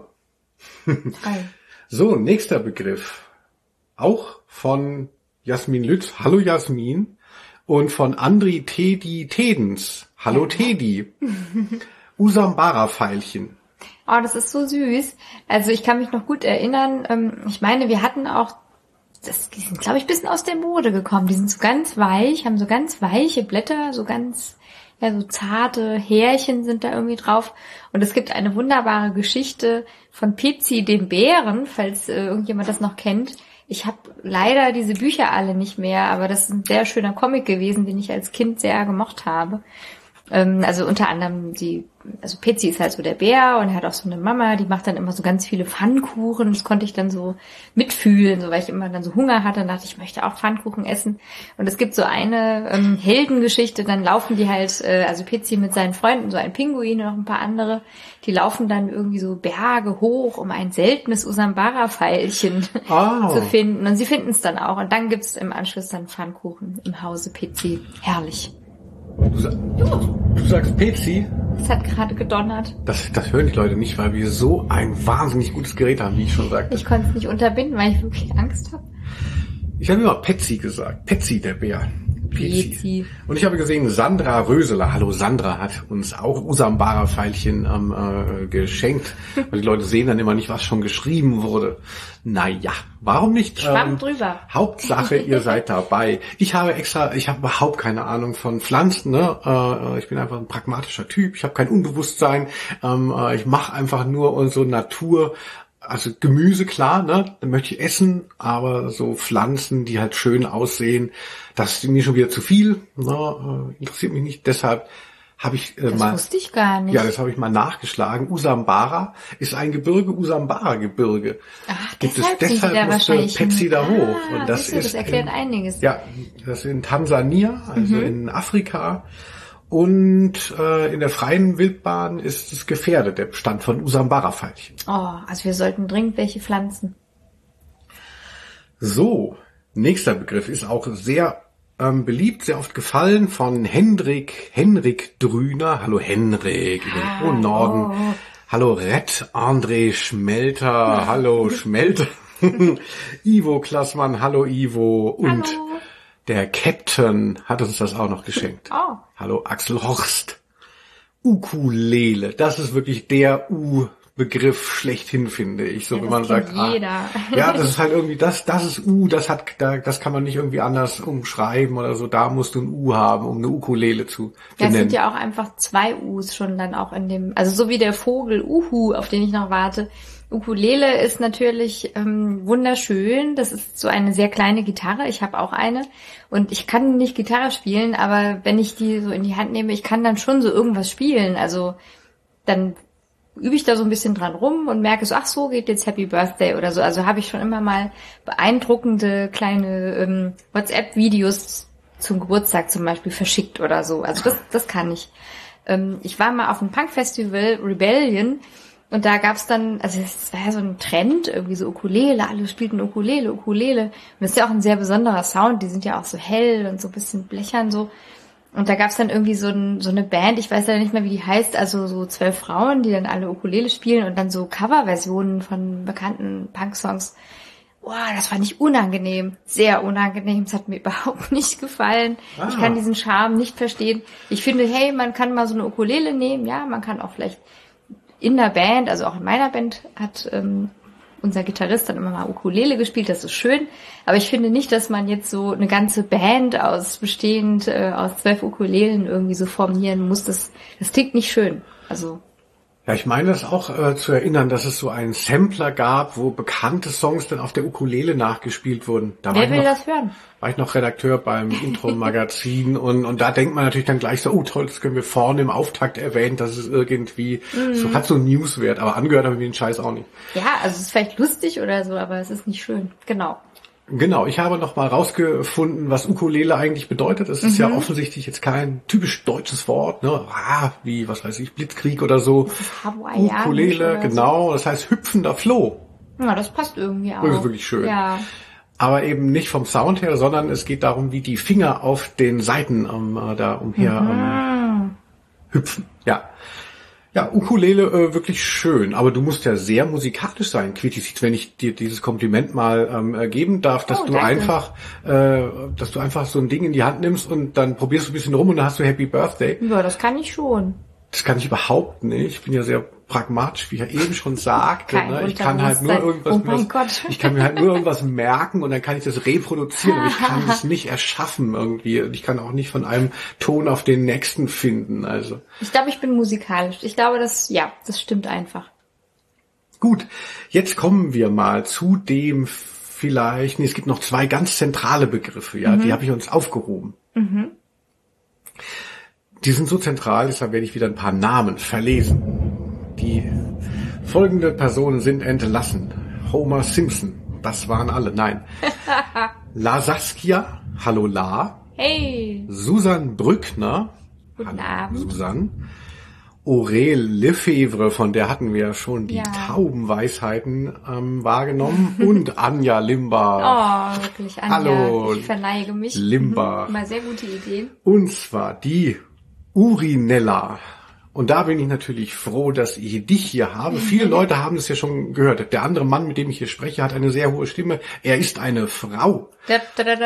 So, nächster Begriff. Auch von Jasmin Lütz. Hallo Jasmin. Und von Andri Tedi Tedens. Hallo Tedi. Usambara-Pfeilchen. Oh, das ist so süß. Also ich kann mich noch gut erinnern. Ich meine, wir hatten auch, die sind, glaube ich, ein bisschen aus der Mode gekommen. Die sind so ganz weich, haben so ganz weiche Blätter, so ganz, ja, so zarte Härchen sind da irgendwie drauf. Und es gibt eine wunderbare Geschichte von Pezi dem Bären, falls irgendjemand das noch kennt. Ich habe leider diese Bücher alle nicht mehr, aber das ist ein sehr schöner Comic gewesen, den ich als Kind sehr gemocht habe. Also unter anderem also Pezi ist halt so der Bär und er hat auch so eine Mama, die macht dann immer so ganz viele Pfannkuchen. Das konnte ich dann so mitfühlen, so weil ich immer dann so Hunger hatte und dachte, ich möchte auch Pfannkuchen essen. Und es gibt so eine Heldengeschichte, dann laufen die halt, also Pezi mit seinen Freunden, so ein Pinguin und noch ein paar andere, die laufen dann irgendwie so Berge hoch, um ein seltenes Usambara-Pfeilchen zu finden. Und sie finden es dann auch. Und dann gibt's im Anschluss dann Pfannkuchen im Hause Pezi. Herrlich. Du sagst Pezi? Es hat gerade gedonnert. Das hören die Leute nicht, weil wir so ein wahnsinnig gutes Gerät haben, wie ich schon sagte. Ich konnte es nicht unterbinden, weil ich wirklich Angst habe. Ich habe immer Pezi gesagt. Pezi, der Bär. Pezi. Und ich habe gesehen, Sandra Röseler, hallo Sandra, hat uns auch Usambara-Pfeilchen geschenkt. Weil die Leute sehen dann immer nicht, was schon geschrieben wurde. Naja, warum nicht? Schwamm drüber. Hauptsache, ihr seid dabei. Ich habe überhaupt keine Ahnung von Pflanzen. Ne? Ich bin einfach ein pragmatischer Typ. Ich habe kein Unbewusstsein. Ich mache einfach nur so Natur. Also Gemüse, klar, ne, dann möchte ich essen, aber so Pflanzen, die halt schön aussehen, das ist mir schon wieder zu viel, ne, interessiert mich nicht. Deshalb habe ich das wusste ich gar nicht. Ja, das habe ich mal nachgeschlagen. Usambara ist ein Gebirge, Usambara-Gebirge. Ach, deshalb musste Pezi da hoch. Und das erklärt einiges. Ja, das ist in Tansania, also in Afrika. Und in der freien Wildbahn ist es gefährdet, der Bestand von Usambara-Pfeilchen. Oh, also wir sollten dringend welche pflanzen. So, nächster Begriff ist auch sehr beliebt, sehr oft gefallen von Henrik Drüner. Hallo Henrik, in den hohen Norden. Oh. Hallo Red André Schmelter. Hallo Schmelter. Ivo Klassmann. Hallo Ivo. Und hallo. Der Captain hat uns das auch noch geschenkt. Oh. Hallo Axel Horst. Ukulele. Das ist wirklich der U-Begriff schlechthin, finde ich. So, ja, wenn man sagt, jeder. Ja, das ist halt irgendwie, das ist U, das kann man nicht irgendwie anders umschreiben oder so. Da musst du ein U haben, um eine Ukulele zu benennen. Das sind ja auch einfach 2 U's schon dann auch in dem, also so wie der Vogel Uhu, auf den ich noch warte. Ukulele ist natürlich wunderschön. Das ist so eine sehr kleine Gitarre. Ich habe auch eine. Und ich kann nicht Gitarre spielen, aber wenn ich die so in die Hand nehme, ich kann dann schon so irgendwas spielen. Also dann übe ich da so ein bisschen dran rum und merke so, ach so geht jetzt Happy Birthday oder so. Also habe ich schon immer mal beeindruckende kleine WhatsApp-Videos zum Geburtstag zum Beispiel verschickt oder so. Also das kann ich. Ich war mal auf einem Punk-Festival, Rebellion, und da gab's dann, also es war ja so ein Trend, irgendwie so Ukulele, alle spielten Ukulele. Und das ist ja auch ein sehr besonderer Sound, die sind ja auch so hell und so ein bisschen blechern so. Und da gab's dann irgendwie so eine Band, ich weiß ja nicht mehr, wie die heißt, also so 12 Frauen, die dann alle Ukulele spielen und dann so Coverversionen von bekannten Punk-Songs. Boah, das fand ich unangenehm, sehr unangenehm, es hat mir überhaupt nicht gefallen. Ich kann diesen Charme nicht verstehen. Ich finde, hey, man kann mal so eine Ukulele nehmen, ja, man kann auch vielleicht in der Band, also auch in meiner Band hat unser Gitarrist dann immer mal Ukulele gespielt, das ist schön, aber ich finde nicht, dass man jetzt so eine ganze Band bestehend aus 12 Ukulelen irgendwie so formieren muss, das klingt nicht schön, also. Ja, ich meine das auch zu erinnern, dass es so einen Sampler gab, wo bekannte Songs dann auf der Ukulele nachgespielt wurden. Wer will das hören? War ich noch Redakteur beim Intro-Magazin und da denkt man natürlich dann gleich so, oh toll, das können wir vorne im Auftakt erwähnen, dass es irgendwie so hat so einen Newswert, aber angehört haben wir den Scheiß auch nicht. Ja, also es ist vielleicht lustig oder so, aber es ist nicht schön, genau. Genau, ich habe noch mal rausgefunden, was Ukulele eigentlich bedeutet. Es ist ja offensichtlich jetzt kein typisch deutsches Wort, ne? Wie, was weiß ich, Blitzkrieg oder so. Das ist hawaiianisch Ukulele, genau, das heißt hüpfender Floh. Ja, das passt irgendwie auch. Das ist wirklich schön. Ja. Aber eben nicht vom Sound her, sondern es geht darum, wie die Finger auf den Saiten da umher hüpfen. Ja. Ja, Ukulele wirklich schön, aber du musst ja sehr musikalisch sein, Quitis, wenn ich dir dieses Kompliment mal geben darf, dass du einfach so ein Ding in die Hand nimmst und dann probierst du ein bisschen rum und dann hast du Happy Birthday. Ja, das kann ich schon. Das kann ich überhaupt nicht. Ich bin ja sehr pragmatisch, wie ich eben schon sagte. Kein Ich kann halt nur irgendwas, oh mein Gott. ich kann mir halt nur irgendwas merken und dann kann ich das reproduzieren, aber ich kann es nicht erschaffen irgendwie. Und ich kann auch nicht von einem Ton auf den nächsten finden. Also Ich glaube, ich bin musikalisch. Ich glaube, das stimmt einfach. gut, jetzt kommen wir mal zu dem es gibt noch 2 ganz zentrale Begriffe, ja, die habe ich uns aufgehoben. Die sind so zentral, deshalb werde ich wieder ein paar Namen verlesen. Die folgende Personen sind entlassen. Homer Simpson, das waren alle, nein. La Saskia, hallo La. Hey. Susan Brückner, Guten hallo Abend. Susan. Aurélie Lefebvre, von der hatten wir ja schon die Ja. Taubenweisheiten wahrgenommen. Und Anja Limba. Oh, wirklich, Anja. Hallo, Ich verneige mich. Limba. Immer sehr gute Ideen. Und zwar die Urinella. Und da bin ich natürlich froh, dass ich dich hier habe. Viele Leute haben es ja schon gehört. Der andere Mann, mit dem ich hier spreche, hat eine sehr hohe Stimme. Er ist eine Frau. So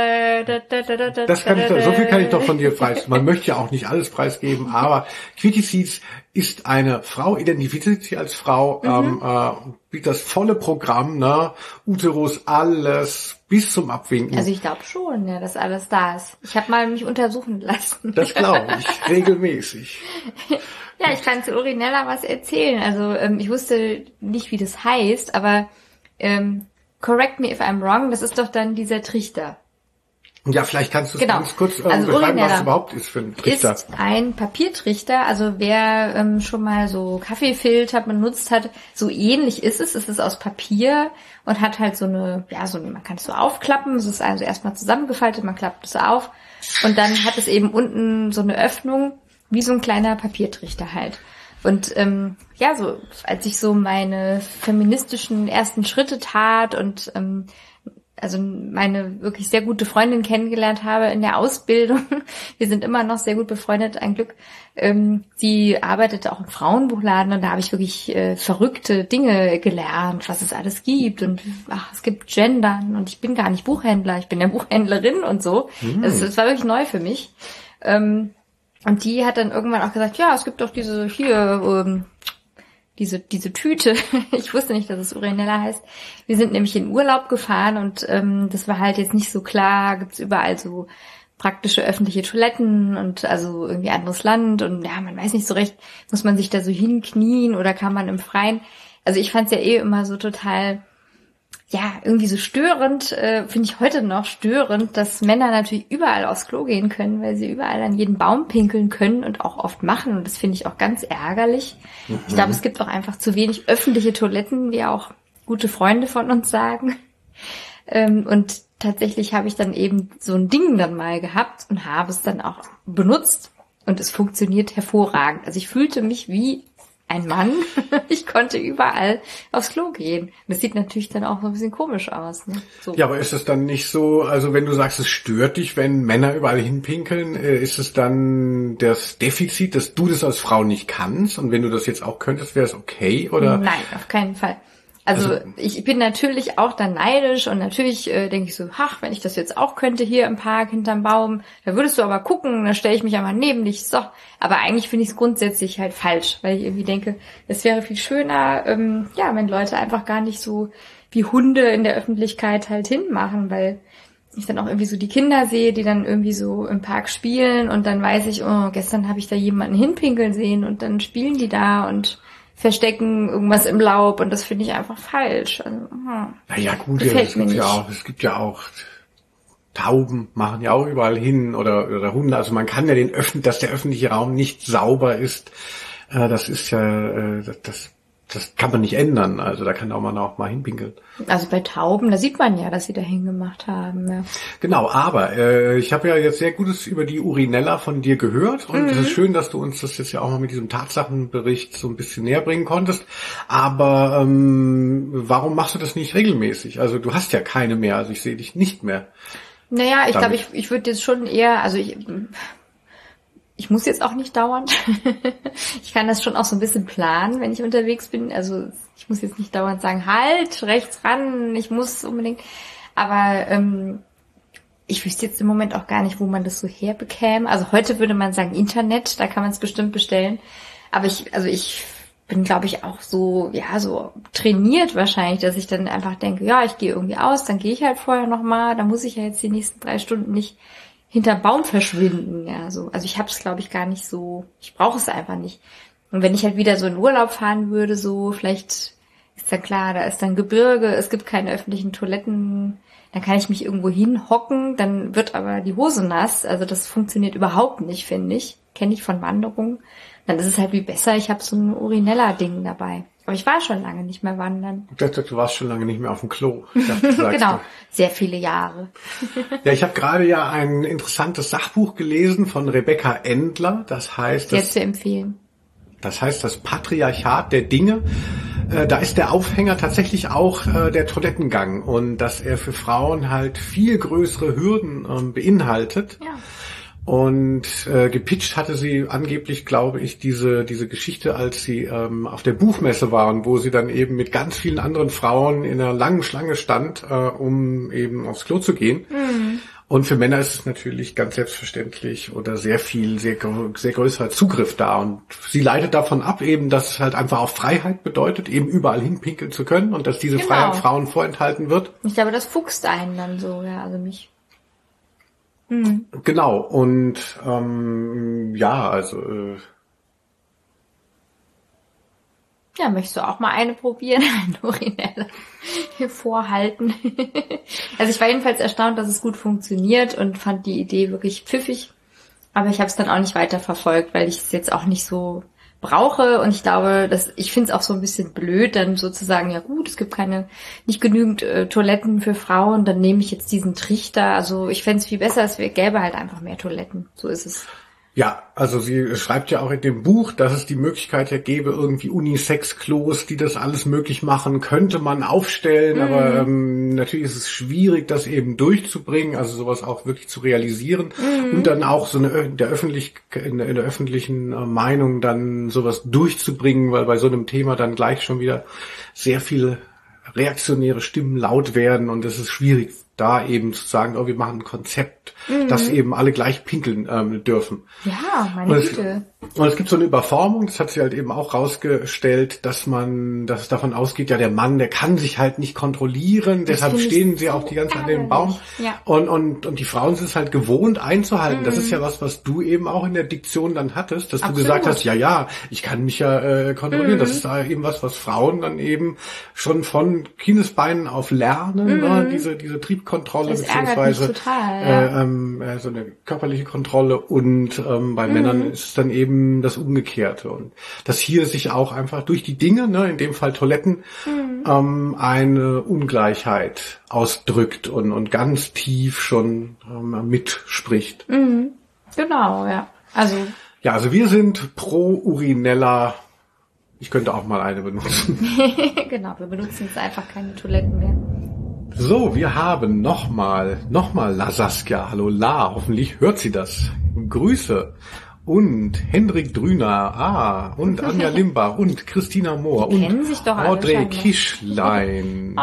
viel kann ich doch von dir preisgeben. Man möchte ja auch nicht alles preisgeben, aber Quitty Seeds ist eine Frau, identifiziert sich als Frau, bietet das volle Programm, ne? Uterus, alles bis zum Abwinken. Also ich glaube schon, ja, dass alles da ist. Ich habe mal mich untersuchen lassen. Das glaube ich, regelmäßig. Ja, ich kann zu Urinella was erzählen. Also ich wusste nicht, wie das heißt, aber correct me if I'm wrong, das ist doch dann dieser Trichter. Ja, vielleicht kannst du es Genau. ganz kurz Also beschreiben, was Urinella es überhaupt ist für ein Trichter. Ist ein Papiertrichter, also wer schon mal so Kaffeefilter benutzt hat, so ähnlich ist es. Es ist aus Papier und hat halt so eine, man kann es so aufklappen, es ist also erstmal zusammengefaltet, man klappt es auf und dann hat es eben unten so eine Öffnung, wie so ein kleiner Papiertrichter halt. Und so als ich so meine feministischen ersten Schritte tat und also meine wirklich sehr gute Freundin kennengelernt habe in der Ausbildung. Wir sind immer noch sehr gut befreundet, ein Glück. Sie arbeitete auch im Frauenbuchladen und da habe ich wirklich verrückte Dinge gelernt, was es alles gibt. Und es gibt Gendern und ich bin gar nicht Buchhändler, ich bin ja Buchhändlerin und so. Das war wirklich neu für mich. Und die hat dann irgendwann auch gesagt, ja, es gibt doch diese Tüte. Ich wusste nicht, dass es Urinella heißt. Wir sind nämlich in Urlaub gefahren und das war halt jetzt nicht so klar. Gibt's überall so praktische öffentliche Toiletten und also irgendwie anderes Land und ja, man weiß nicht so recht, muss man sich da so hinknien oder kann man im Freien? Also ich fand's ja immer so total, irgendwie so störend, finde ich heute noch störend, dass Männer natürlich überall aufs Klo gehen können, weil sie überall an jeden Baum pinkeln können und auch oft machen. Und das finde ich auch ganz ärgerlich. Ich glaube, es gibt auch einfach zu wenig öffentliche Toiletten, wie auch gute Freunde von uns sagen. Und tatsächlich habe ich dann eben so ein Ding dann mal gehabt und habe es dann auch benutzt. Und es funktioniert hervorragend. Also ich fühlte mich wie ein Mann. Ich konnte überall aufs Klo gehen. Das sieht natürlich dann auch so ein bisschen komisch aus. Ne? So. Ja, aber ist es dann nicht so, also wenn du sagst, es stört dich, wenn Männer überall hinpinkeln, ist es dann das Defizit, dass du das als Frau nicht kannst? Und wenn du das jetzt auch könntest, wäre es okay? Oder? Nein, auf keinen Fall. Also ich bin natürlich auch dann neidisch und natürlich denke ich so, wenn ich das jetzt auch könnte hier im Park hinterm Baum, da würdest du aber gucken, dann stelle ich mich einmal neben dich. So, aber eigentlich finde ich es grundsätzlich halt falsch, weil ich irgendwie denke, es wäre viel schöner, wenn Leute einfach gar nicht so wie Hunde in der Öffentlichkeit halt hinmachen, weil ich dann auch irgendwie so die Kinder sehe, die dann irgendwie so im Park spielen und dann weiß ich, gestern habe ich da jemanden hinpinkeln sehen und dann spielen die da und verstecken irgendwas im Laub und das finde ich einfach falsch. Also, naja, gut, es gibt ja auch Tauben machen ja auch überall hin oder Hunde. Also man kann ja dass der öffentliche Raum nicht sauber ist. Das ist ja, das kann man nicht ändern. Also da kann man auch mal hinpinkeln. Also bei Tauben, da sieht man ja, dass sie da hingemacht haben. Ja. Genau, aber ich habe ja jetzt sehr Gutes über die Urinella von dir gehört und es ist schön, dass du uns das jetzt ja auch mal mit diesem Tatsachenbericht so ein bisschen näher bringen konntest. Aber warum machst du das nicht regelmäßig? Also du hast ja keine mehr, also ich sehe dich nicht mehr. Naja, ich glaube, ich würde jetzt schon eher, also ich muss jetzt auch nicht dauernd. Ich kann das schon auch so ein bisschen planen, wenn ich unterwegs bin. Also ich muss jetzt nicht dauernd sagen, halt, rechts ran, ich muss unbedingt. Aber ich wüsste jetzt im Moment auch gar nicht, wo man das so herbekäme. Also heute würde man sagen Internet, da kann man es bestimmt bestellen. Aber ich bin, glaube ich, auch so, ja, so trainiert wahrscheinlich, dass ich dann einfach denke, ja, ich gehe irgendwie aus, dann gehe ich halt vorher nochmal, da muss ich ja jetzt die nächsten 3 Stunden nicht hinterm Baum verschwinden, ja, so. Also ich habe es, glaube ich, gar nicht so, ich brauche es einfach nicht. Und wenn ich halt wieder so in Urlaub fahren würde, so, vielleicht ist dann klar, da ist dann Gebirge, es gibt keine öffentlichen Toiletten, dann kann ich mich irgendwo hinhocken, dann wird aber die Hose nass, also das funktioniert überhaupt nicht, finde ich. Kenne ich von Wanderungen. Dann ist es halt wie besser, ich habe so ein Urinella-Ding dabei. Aber ich war schon lange nicht mehr wandern. Ich dachte, du warst schon lange nicht mehr auf dem Klo. Genau, sehr viele Jahre. Ja, ich habe gerade ja ein interessantes Sachbuch gelesen von Rebecca Endler. Das heißt, sehr zu empfehlen. Das heißt, das Patriarchat der Dinge. Da ist der Aufhänger tatsächlich auch der Toilettengang und dass er für Frauen halt viel größere Hürden beinhaltet. Ja. Und gepitcht hatte sie angeblich, glaube ich, diese Geschichte, als sie auf der Buchmesse waren, wo sie dann eben mit ganz vielen anderen Frauen in einer langen Schlange stand, um eben aufs Klo zu gehen. Mhm. Und für Männer ist es natürlich ganz selbstverständlich oder sehr größerer Zugriff da. Und sie leitet davon ab eben, dass es halt einfach auch Freiheit bedeutet, eben überall hinpinkeln zu können und dass diese Freiheit Frauen vorenthalten wird. Ich glaube, das fuchst einen dann so, ja, also mich. Genau, und ja, möchtest du auch mal eine probieren? Eine Urinelle vorhalten. Also ich war jedenfalls erstaunt, dass es gut funktioniert und fand die Idee wirklich pfiffig. Aber ich habe es dann auch nicht weiter verfolgt, weil ich es jetzt auch nicht so brauche. Und ich glaube, ich finde es auch so ein bisschen blöd, dann sozusagen, ja gut, es gibt nicht genügend Toiletten für Frauen, dann nehme ich jetzt diesen Trichter. Also ich fände es viel besser, es gäbe halt einfach mehr Toiletten. So ist es. Ja, also sie schreibt ja auch in dem Buch, dass es die Möglichkeit ja gäbe, irgendwie Unisex-Klos, die das alles möglich machen, könnte man aufstellen, aber natürlich ist es schwierig, das eben durchzubringen, also sowas auch wirklich zu realisieren und dann auch so in der öffentlichen Meinung dann sowas durchzubringen, weil bei so einem Thema dann gleich schon wieder sehr viele reaktionäre Stimmen laut werden und es ist schwierig, da eben zu sagen, wir machen ein Konzept, dass eben alle gleich pinkeln dürfen. Ja, meine Güte. Und es gibt so eine Überformung, das hat sie halt eben auch rausgestellt, dass es davon ausgeht, ja, der Mann, der kann sich halt nicht kontrollieren, deshalb stehen sie auch die ganze Zeit an dem Baum. Ja. Und die Frauen sind es halt gewohnt einzuhalten. Das ist ja was du eben auch in der Diktion dann hattest, dass Absolut. du gesagt hast, ja, ich kann mich ja kontrollieren. Das ist eben was Frauen dann eben schon von Kindesbeinen auf lernen, ne? Diese Triebkontrolle, das beziehungsweise total, so eine körperliche Kontrolle und bei Männern ist es dann eben das Umgekehrte und dass hier sich auch einfach durch die Dinge, ne, in dem Fall Toiletten, eine Ungleichheit ausdrückt und ganz tief schon mitspricht. Genau, ja. Also wir sind pro Urinella. Ich könnte auch mal eine benutzen. Genau, wir benutzen jetzt einfach keine Toiletten mehr. So, wir haben nochmal La Saskia. Hallo La, hoffentlich hört sie das. Grüße. Und Hendrik Drüner, und Anja Limbach und Christina Mohr und sich doch Audrey Kischlein.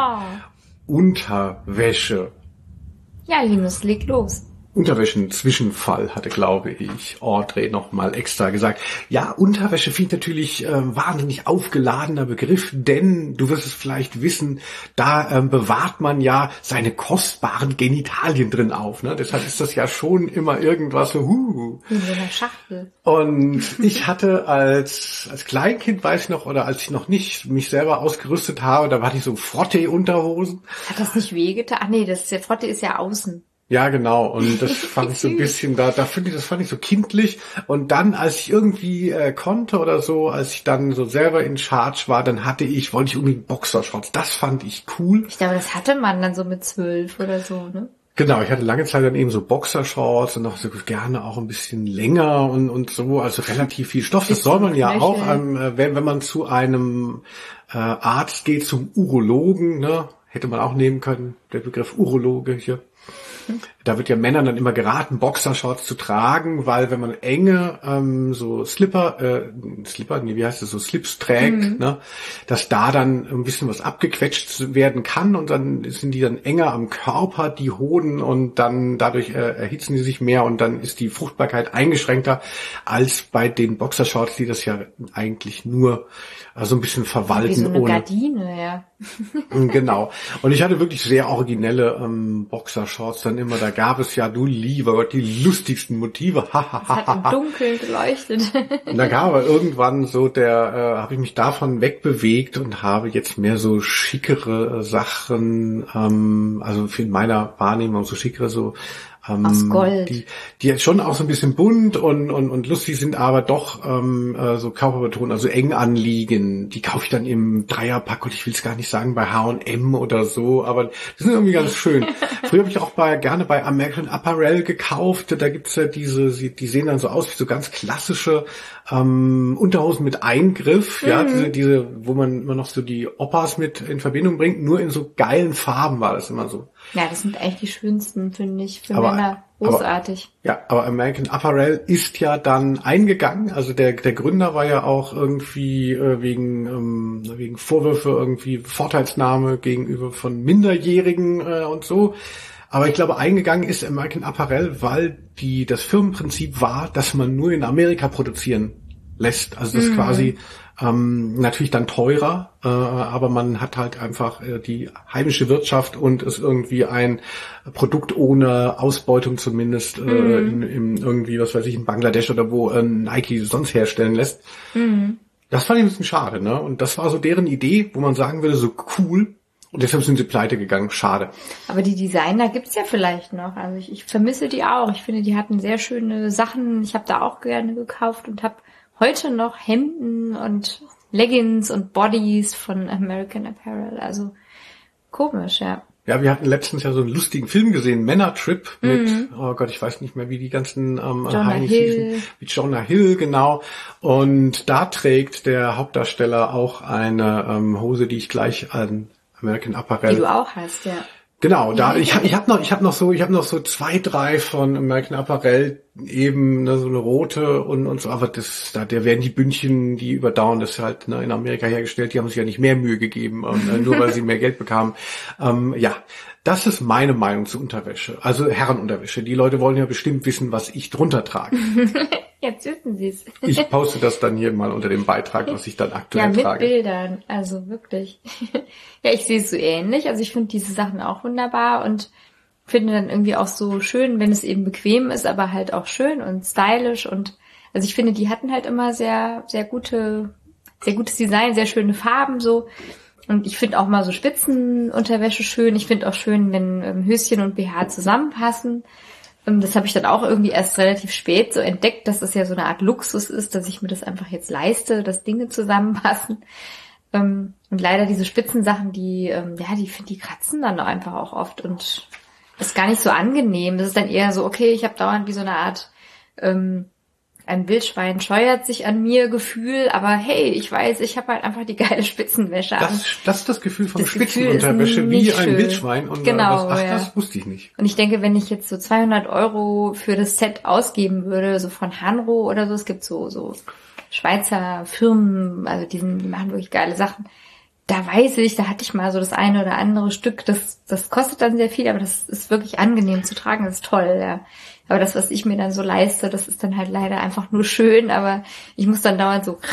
Unterwäsche. Ja, Linus, leg los. Unterwäschen-Zwischenfall hatte, glaube ich, Audrey nochmal extra gesagt. Ja, Unterwäsche finde ich natürlich wahnsinnig aufgeladener Begriff, denn du wirst es vielleicht wissen, da bewahrt man ja seine kostbaren Genitalien drin auf. Ne? Deshalb ist das ja schon immer irgendwas so, in so einer Schachtel. Und ich hatte als Kleinkind, weiß ich noch, oder als ich noch nicht mich selber ausgerüstet habe, da hatte ich so Frottee-Unterhosen. Hat das nicht wehgetan? Ach nee, der Frottee ist ja außen. Ja, genau. Und das fand ich so ein bisschen, das fand ich so kindlich. Und dann, als ich irgendwie konnte oder so, als ich dann so selber in Charge war, dann wollte ich unbedingt Boxershorts. Das fand ich cool. Ich glaube, das hatte man dann so mit 12 oder so, ne? Genau, ich hatte lange Zeit dann eben so Boxershorts und auch so gerne auch ein bisschen länger und so, also relativ viel Stoff. Das soll man ja auch, wenn man zu einem Arzt geht, zum Urologen, ne, hätte man auch nehmen können, der Begriff Urologe hier. Da wird ja Männern dann immer geraten, Boxershorts zu tragen, weil wenn man enge so Slips trägt, ne, dass da dann ein bisschen was abgequetscht werden kann und dann sind die dann enger am Körper, die Hoden, und dann dadurch erhitzen die sich mehr und dann ist die Fruchtbarkeit eingeschränkter als bei den Boxershorts, die das ja eigentlich nur so ein bisschen verwalten. Wie so eine ohne Gardine, ja. Genau. Und ich hatte wirklich sehr originelle Boxershorts dann immer. Da gab es ja, du lieber Gott, die lustigsten Motive. Es hat im Dunkeln geleuchtet. Und da kam aber irgendwann so habe ich mich davon wegbewegt und habe jetzt mehr so schickere Sachen, also in meiner Wahrnehmung so schickere so aus Gold. Die jetzt schon auch so ein bisschen bunt und lustig sind, aber doch so körperbetont, also eng anliegen. Die kaufe ich dann im Dreierpack und ich will es gar nicht sagen bei H&M oder so, aber die sind irgendwie ganz schön. Früher habe ich auch gerne bei American Apparel gekauft. Da gibt's ja die sehen dann so aus wie so ganz klassische Unterhosen mit Eingriff, ja, diese, wo man immer noch so die Oppas mit in Verbindung bringt, nur in so geilen Farben war das immer so. Ja, das sind eigentlich die schönsten, finde ich, für Männer. Großartig. Aber American Apparel ist ja dann eingegangen. Also der Gründer war ja auch irgendwie wegen Vorwürfe irgendwie Vorteilsnahme gegenüber von Minderjährigen und so. Aber ich glaube, eingegangen ist American Apparel, weil das Firmenprinzip war, dass man nur in Amerika produzieren lässt. Also das ist quasi natürlich dann teurer, aber man hat halt einfach die heimische Wirtschaft und ist irgendwie ein Produkt ohne Ausbeutung zumindest in irgendwie, was weiß ich, in Bangladesch oder wo Nike sonst herstellen lässt. Das fand ich ein bisschen schade, ne? Und das war so deren Idee, wo man sagen würde, so cool. Und deshalb sind sie pleite gegangen. Schade. Aber die Designer gibt's ja vielleicht noch. Also ich vermisse die auch. Ich finde, die hatten sehr schöne Sachen. Ich habe da auch gerne gekauft und habe heute noch Hemden und Leggings und Bodies von American Apparel. Also komisch, ja. Ja, wir hatten letztens ja so einen lustigen Film gesehen, Männertrip mit, oh Gott, ich weiß nicht mehr, wie die ganzen Heinis hießen, wie Jonah Hill, genau. Und da trägt der Hauptdarsteller auch eine Hose, die ich gleich an American Apparel. Die du auch hast, ja. Genau, da ich hab noch so 2, 3 von American Apparel, eben ne, so eine rote und so, aber der werden die Bündchen, die überdauern, das ist halt in Amerika hergestellt, die haben sich ja nicht mehr Mühe gegeben, nur weil sie mehr Geld bekamen. Ja, das ist meine Meinung zu Unterwäsche, also Herrenunterwäsche. Die Leute wollen ja bestimmt wissen, was ich drunter trage. Jetzt wissen sie es. Ich poste das dann hier mal unter dem Beitrag, was ich dann aktuell trage. Ja, mit Bildern, also wirklich. Ja, ich sehe es so ähnlich. Also ich finde diese Sachen auch wunderbar und finde dann irgendwie auch so schön, wenn es eben bequem ist, aber halt auch schön und stylisch. Und also ich finde, die hatten halt immer sehr, sehr gutes Design, sehr schöne Farben so. Und ich finde auch mal so Spitzenunterwäsche schön. Ich finde auch schön, wenn Höschen und BH zusammenpassen. Das habe ich dann auch irgendwie erst relativ spät so entdeckt, dass das ja so eine Art Luxus ist, dass ich mir das einfach jetzt leiste, dass Dinge zusammenpassen. Und leider diese Spitzensachen, die kratzen dann einfach auch oft und ist gar nicht so angenehm. Das ist dann eher so, okay, ich habe dauernd wie so eine Art ein Wildschwein scheuert sich an mir Gefühl, aber hey, ich weiß, ich habe halt einfach die geile Spitzenwäsche an. Das ist das Gefühl von Spitzenunterwäsche, wie ein schön. Wildschwein. Und genau, das wusste ich nicht. Und ich denke, wenn ich jetzt so 200 € für das Set ausgeben würde, so von Hanro oder so, es gibt so Schweizer Firmen, also die machen wirklich geile Sachen. Da weiß ich, da hatte ich mal so das eine oder andere Stück, das kostet dann sehr viel, aber das ist wirklich angenehm zu tragen, das ist toll, ja. Aber das, was ich mir dann so leiste, das ist dann halt leider einfach nur schön, aber ich muss dann dauernd so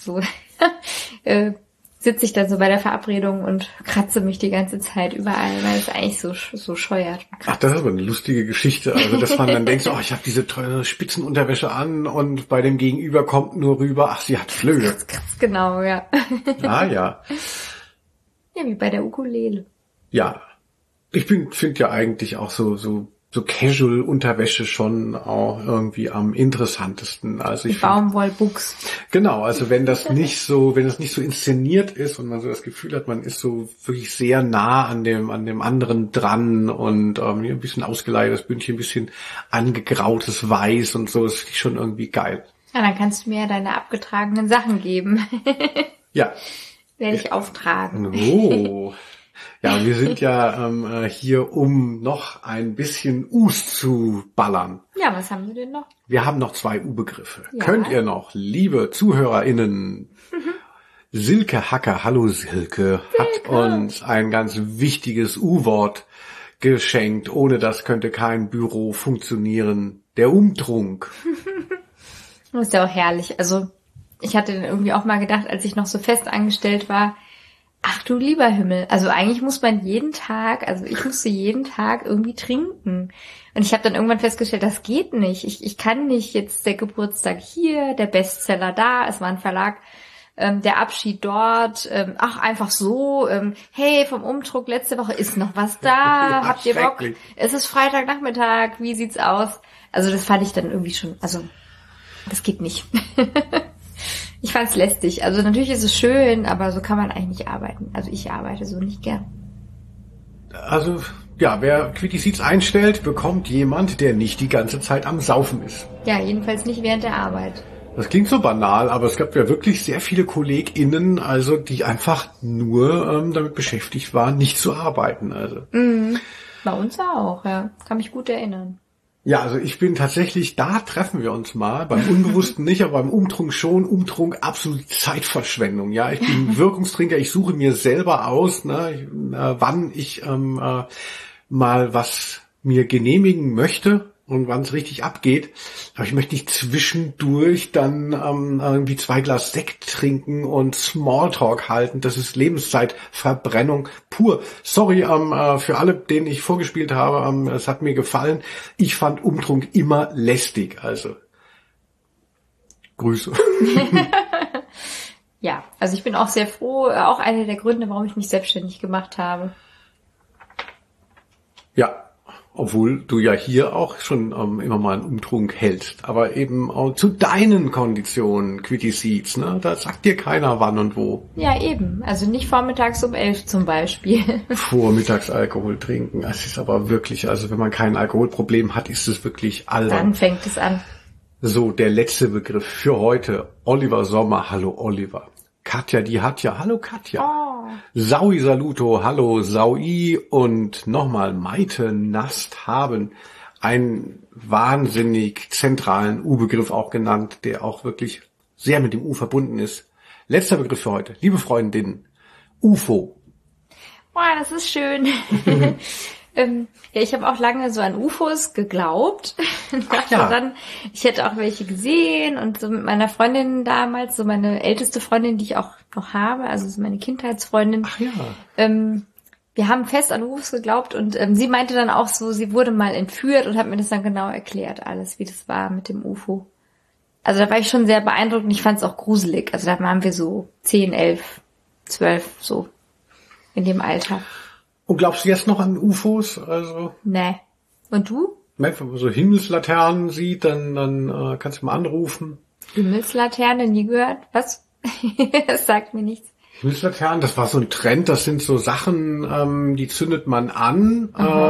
sitze ich dann so bei der Verabredung und kratze mich die ganze Zeit überall, weil es eigentlich so scheuert. Ach, das ist aber eine lustige Geschichte. Also, dass man dann denkt, ich habe diese teure Spitzenunterwäsche an und bei dem Gegenüber kommt nur rüber, ach, sie hat Flöhe. Genau, ja. Ah, ja. Ja, wie bei der Ukulele. Ja. Ich finde ja eigentlich auch so Casual-Unterwäsche schon auch irgendwie am interessantesten. Also die Baumwollbuchs. Genau, also wenn das nicht so inszeniert ist und man so das Gefühl hat, man ist so wirklich sehr nah an dem anderen dran und ein bisschen ausgeleiertes Bündchen, ein bisschen angegrautes Weiß und so, das finde ich schon irgendwie geil. Ja, dann kannst du mir ja deine abgetragenen Sachen geben. Ja. Werde ich auftragen. Oh. Ja, wir sind ja hier, um noch ein bisschen Us zu ballern. Ja, was haben wir denn noch? Wir haben noch 2 U-Begriffe. Ja. Könnt ihr noch, liebe ZuhörerInnen, Silke Hacker, hallo Silke, hat uns ein ganz wichtiges U-Wort geschenkt. Ohne das könnte kein Büro funktionieren. Der Umtrunk. Das ist ja auch herrlich. Also ich hatte dann irgendwie auch mal gedacht, als ich noch so fest angestellt war, ach du lieber Himmel, also eigentlich muss man jeden Tag, also ich musste jeden Tag irgendwie trinken. Und ich habe dann irgendwann festgestellt, das geht nicht. Ich kann nicht jetzt der Geburtstag hier, der Bestseller da, es war ein Verlag, der Abschied dort, ach einfach so, hey, vom Umdruck letzte Woche ist noch was da, Ja, habt ihr Bock? schrecklich. Es ist Freitagnachmittag, wie sieht's aus? Also das fand ich dann irgendwie schon, also das geht nicht. Ich fand's lästig. Also natürlich ist es schön, aber so kann man eigentlich nicht arbeiten. Also ich arbeite so nicht gern. Also, ja, wer Quickie Seats einstellt, bekommt jemand, der nicht die ganze Zeit am Saufen ist. Ja, jedenfalls nicht während der Arbeit. Das klingt so banal, aber es gab ja wirklich sehr viele KollegInnen, also die einfach nur damit beschäftigt waren, nicht zu arbeiten. Also. Bei uns auch, ja. Kann mich gut erinnern. Ja, also ich bin tatsächlich, da treffen wir uns mal, beim Unbewussten nicht, aber beim Umtrunk schon. Umtrunk, absolut Zeitverschwendung. Ja, ich bin Wirkungstrinker, ich suche mir selber aus, ne, wann ich mal was mir genehmigen möchte und wann es richtig abgeht. Aber ich möchte nicht zwischendurch dann irgendwie 2 Glas Sekt trinken und Smalltalk halten. Das ist Lebenszeitverbrennung pur. Sorry für alle, denen ich vorgespielt habe. Es hat mir gefallen. Ich fand Umtrunk immer lästig. Also Grüße. Ja, also ich bin auch sehr froh. Auch einer der Gründe, warum ich mich selbstständig gemacht habe. Ja. Obwohl du ja hier auch schon immer mal einen Umtrunk hältst, aber eben auch zu deinen Konditionen, Quickie Seats, ne? Da sagt dir keiner wann und wo. Ja, eben. Also nicht vormittags um 11 zum Beispiel. Vormittagsalkohol trinken, das ist aber wirklich, also wenn man kein Alkoholproblem hat, ist es wirklich albern. Dann fängt es an. So, der letzte Begriff für heute, Oliver Sommer, hallo Oliver. Katja, die hat ja, hallo Katja. Oh. Saui Saluto, hallo Saui und nochmal Maite Nast haben einen wahnsinnig zentralen U-Begriff auch genannt, der auch wirklich sehr mit dem U verbunden ist. Letzter Begriff für heute, liebe Freundinnen, UFO. Boah, das ist schön. Ja, ich habe auch lange so an UFOs geglaubt. Ja. Dann, ich hätte auch welche gesehen und so mit meiner Freundin damals, so meine älteste Freundin, die ich auch noch habe, also so meine Kindheitsfreundin. Ach ja. Wir haben fest an UFOs geglaubt und sie meinte dann auch so, sie wurde mal entführt und hat mir das dann genau erklärt, alles, wie das war mit dem UFO. Also da war ich schon sehr beeindruckt und ich fand es auch gruselig. Also da waren wir so 10, 11, 12, so in dem Alter. Und glaubst du jetzt noch an UFOs? Also, Nee. Und du? wenn man so Himmelslaternen sieht, dann kannst du mal anrufen. Himmelslaterne, nie gehört? Was? Das sagt mir nichts. Himmelslaternen, das war so ein Trend, das sind so Sachen, die zündet man an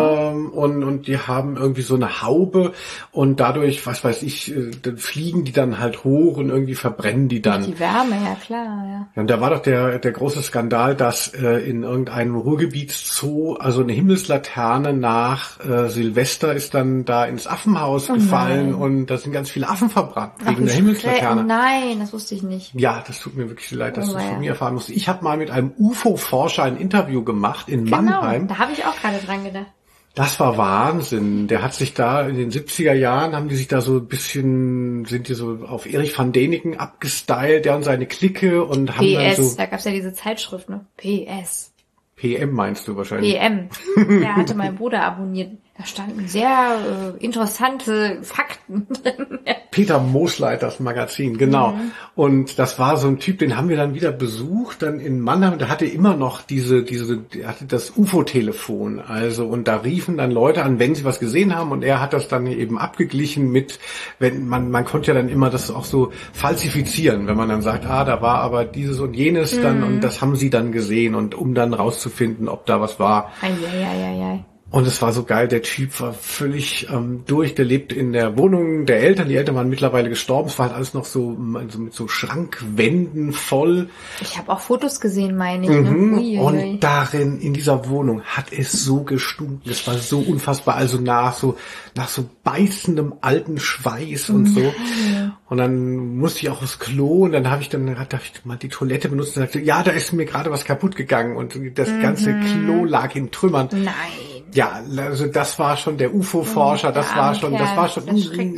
und die haben irgendwie so eine Haube und dadurch, was weiß ich, dann fliegen die dann halt hoch und irgendwie verbrennen die dann. Die Wärme, ja klar, ja. Ja, und da war doch der große Skandal, dass in irgendeinem Ruhrgebietszoo, also eine Himmelslaterne nach Silvester ist dann da ins Affenhaus gefallen nein. und da sind ganz viele Affen verbrannt Ach, wegen der Himmelslaterne. Nein, das wusste ich nicht. Ja, das tut mir wirklich leid, dass du es ja. von mir erfahren musst. Ich habe mal mit einem UFO-Forscher ein Interview gemacht in Mannheim. Da habe ich auch gerade dran gedacht. Das war Wahnsinn. Der hat sich da in den 70er Jahren, haben die sich da so ein bisschen, sind die so auf Erich van Däniken abgestylt, der und seine Clique und haben dann PS, so... da gab's ja diese Zeitschrift, ne? PS. PM meinst du wahrscheinlich. PM. Der hatte mein Bruder abonniert. Da standen sehr interessante Fakten drin. Peter Moosleiters Magazin, genau. Und das war so ein Typ, den haben wir dann wieder besucht, dann in Mannheim, der hatte immer noch der hatte das UFO-Telefon, also, und da riefen dann Leute an, wenn sie was gesehen haben, und er hat das dann eben abgeglichen mit, wenn man konnte ja dann immer das auch so falsifizieren, wenn man dann sagt, da war aber dieses und jenes dann, und das haben sie dann gesehen, und um dann rauszufinden, ob da was war. Eieieiei. Und es war so geil, der Typ war völlig durch, der lebt in der Wohnung der Eltern, die Eltern waren mittlerweile gestorben, es war halt alles noch so mit so Schrankwänden voll. Ich habe auch Fotos gesehen, meine ich. Ne? Ui, und darin, in dieser Wohnung, hat es so gestunken, es war so unfassbar, also nach so beißendem alten Schweiß und so. Und dann musste ich auch aufs Klo und dann darf ich mal die Toilette benutzt und sagte, ja, da ist mir gerade was kaputt gegangen und das ganze Klo lag in Trümmern. Nein. Ja, also das war schon der UFO-Forscher, das war schon, das war schon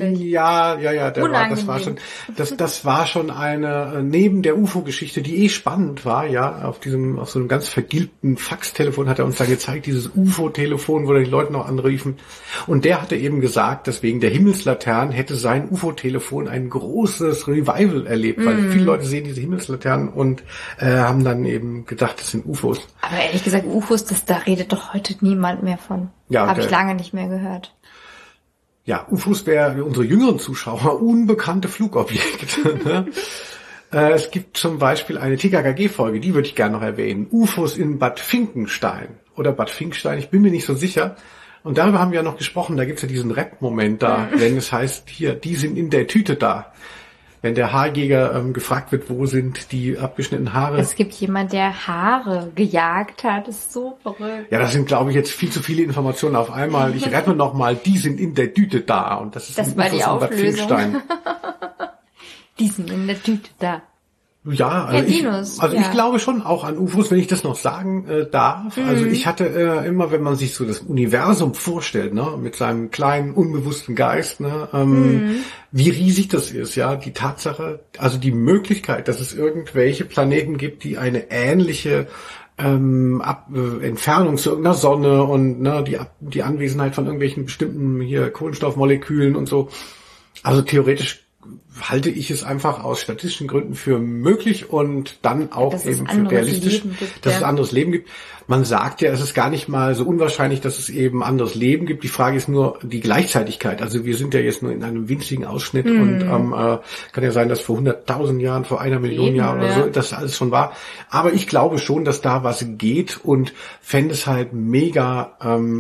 eine, neben der UFO-Geschichte, die spannend war, ja, auf so einem ganz vergilbten Faxtelefon hat er uns dann gezeigt, dieses UFO-Telefon, wo die Leute noch anriefen. Und der hatte eben gesagt, dass wegen der Himmelslaternen hätte sein UFO-Telefon ein großes Revival erlebt, weil viele Leute sehen diese Himmelslaternen und haben dann eben gedacht, das sind UFOs. Aber ehrlich gesagt, UFOs, da redet doch heute niemand mehr von. Ja, habe ich lange nicht mehr gehört. Ja, UFOs wäre unsere jüngeren Zuschauer unbekannte Flugobjekte. Ne? Es gibt zum Beispiel eine TKKG-Folge, die würde ich gerne noch erwähnen. UFOs in Bad Finkenstein oder Bad Finkstein, ich bin mir nicht so sicher. Und darüber haben wir ja noch gesprochen, da gibt's ja diesen Rap-Moment da, wenn es heißt, hier, die sind in der Tüte da. Wenn der Haarjäger gefragt wird, wo sind die abgeschnittenen Haare? Es gibt jemand, der Haare gejagt hat. Das ist so verrückt. Ja, das sind, glaube ich, jetzt viel zu viele Informationen auf einmal. Ich rette noch mal, die sind in der Tüte da. Und das war die Auflösung. Die sind in der Tüte da. Ja, also ich glaube schon auch an UFOs, wenn ich das noch sagen darf. Also ich hatte immer, wenn man sich so das Universum vorstellt, ne, mit seinem kleinen, unbewussten Geist, ne, wie riesig das ist, ja, die Tatsache, also die Möglichkeit, dass es irgendwelche Planeten gibt, die eine ähnliche Entfernung zu irgendeiner Sonne und ne, die Anwesenheit von irgendwelchen bestimmten hier Kohlenstoffmolekülen und so. Also theoretisch halte ich es einfach aus statistischen Gründen für möglich und dann auch eben für realistisch, dass es anderes Leben gibt. Man sagt ja, es ist gar nicht mal so unwahrscheinlich, dass es eben anderes Leben gibt. Die Frage ist nur die Gleichzeitigkeit. Also wir sind ja jetzt nur in einem winzigen Ausschnitt und kann ja sein, dass vor 100.000 Jahren, vor 1 Million Jahren oder so, das alles schon war. Aber ich glaube schon, dass da was geht und fände es halt mega,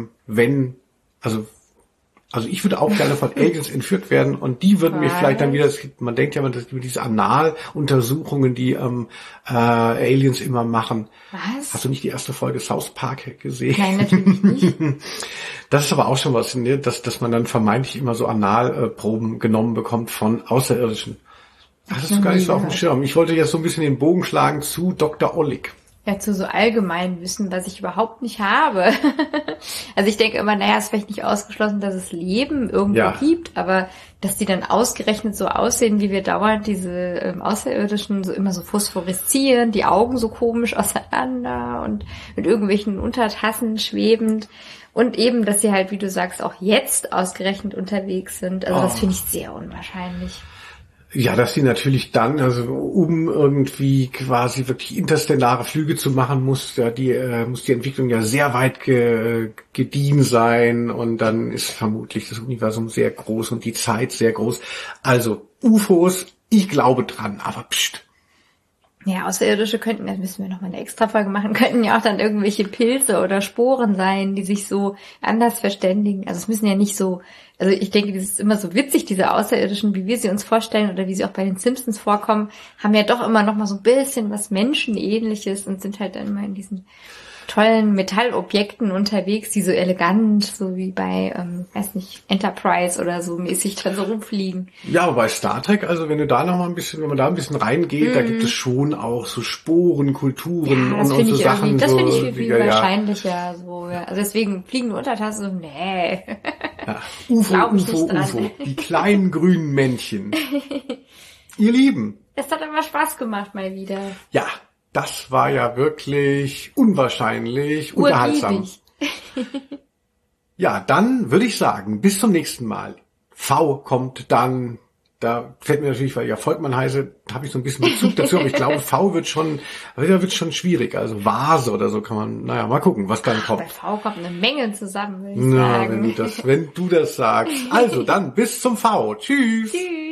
also ich würde auch gerne von Aliens entführt werden und die würden mir vielleicht dann wieder, man denkt ja immer, dass diese Analuntersuchungen, die Aliens immer machen. Was? Hast du nicht die erste Folge South Park gesehen? Nein, natürlich nicht. Das ist aber auch schon was, ne? dass man dann vermeintlich immer so Analproben genommen bekommt von Außerirdischen. Das ist gar nicht so auf dem Schirm. Ich wollte jetzt so ein bisschen den Bogen schlagen zu Dr. Ollig. Ja, zu so allgemein Wissen, was ich überhaupt nicht habe. Also ich denke immer, naja, es ist vielleicht nicht ausgeschlossen, dass es Leben irgendwo gibt, aber dass die dann ausgerechnet so aussehen, wie wir dauernd diese Außerirdischen so immer so phosphoreszieren, die Augen so komisch auseinander und mit irgendwelchen Untertassen schwebend und eben, dass sie halt, wie du sagst, auch jetzt ausgerechnet unterwegs sind. Also das finde ich sehr unwahrscheinlich. Ja, dass sie natürlich dann, also um irgendwie quasi wirklich interstellare Flüge zu machen, muss die Entwicklung ja sehr weit gediehen sein und dann ist vermutlich das Universum sehr groß und die Zeit sehr groß. Also UFOs, ich glaube dran, aber pst. Ja, Außerirdische könnten, das müssen wir nochmal eine Extra-Folge machen, könnten ja auch dann irgendwelche Pilze oder Sporen sein, die sich so anders verständigen. Also es müssen ja nicht so, also ich denke, das ist immer so witzig, diese Außerirdischen, wie wir sie uns vorstellen oder wie sie auch bei den Simpsons vorkommen, haben ja doch immer noch mal so ein bisschen was Menschenähnliches und sind halt dann immer in diesen tollen Metallobjekten unterwegs, die so elegant, so wie bei, weiß nicht, Enterprise oder so mäßig dran so rumfliegen. Ja, aber bei Star Trek, also wenn man da ein bisschen reingeht, da gibt es schon auch so Sporen, Kulturen und so Sachen. Das finde ich viel wahrscheinlicher, so, ja. Also deswegen fliegende Untertasse, so, nee. Ja. UFO, die kleinen grünen Männchen. Ihr Lieben. Es hat immer Spaß gemacht, mal wieder. Ja. Das war ja wirklich unwahrscheinlich unterhaltsam. Ja, dann würde ich sagen, bis zum nächsten Mal. V kommt dann, da fällt mir natürlich, weil ich ja Volkmann heiße, habe ich so ein bisschen Bezug dazu, aber ich glaube, V wird schon schwierig. Also Vase oder so kann man, mal gucken, was dann kommt. Bei V kommt eine Menge zusammen, würde ich sagen. Wenn du das sagst. Also dann bis zum V. Tschüss. Tschüss.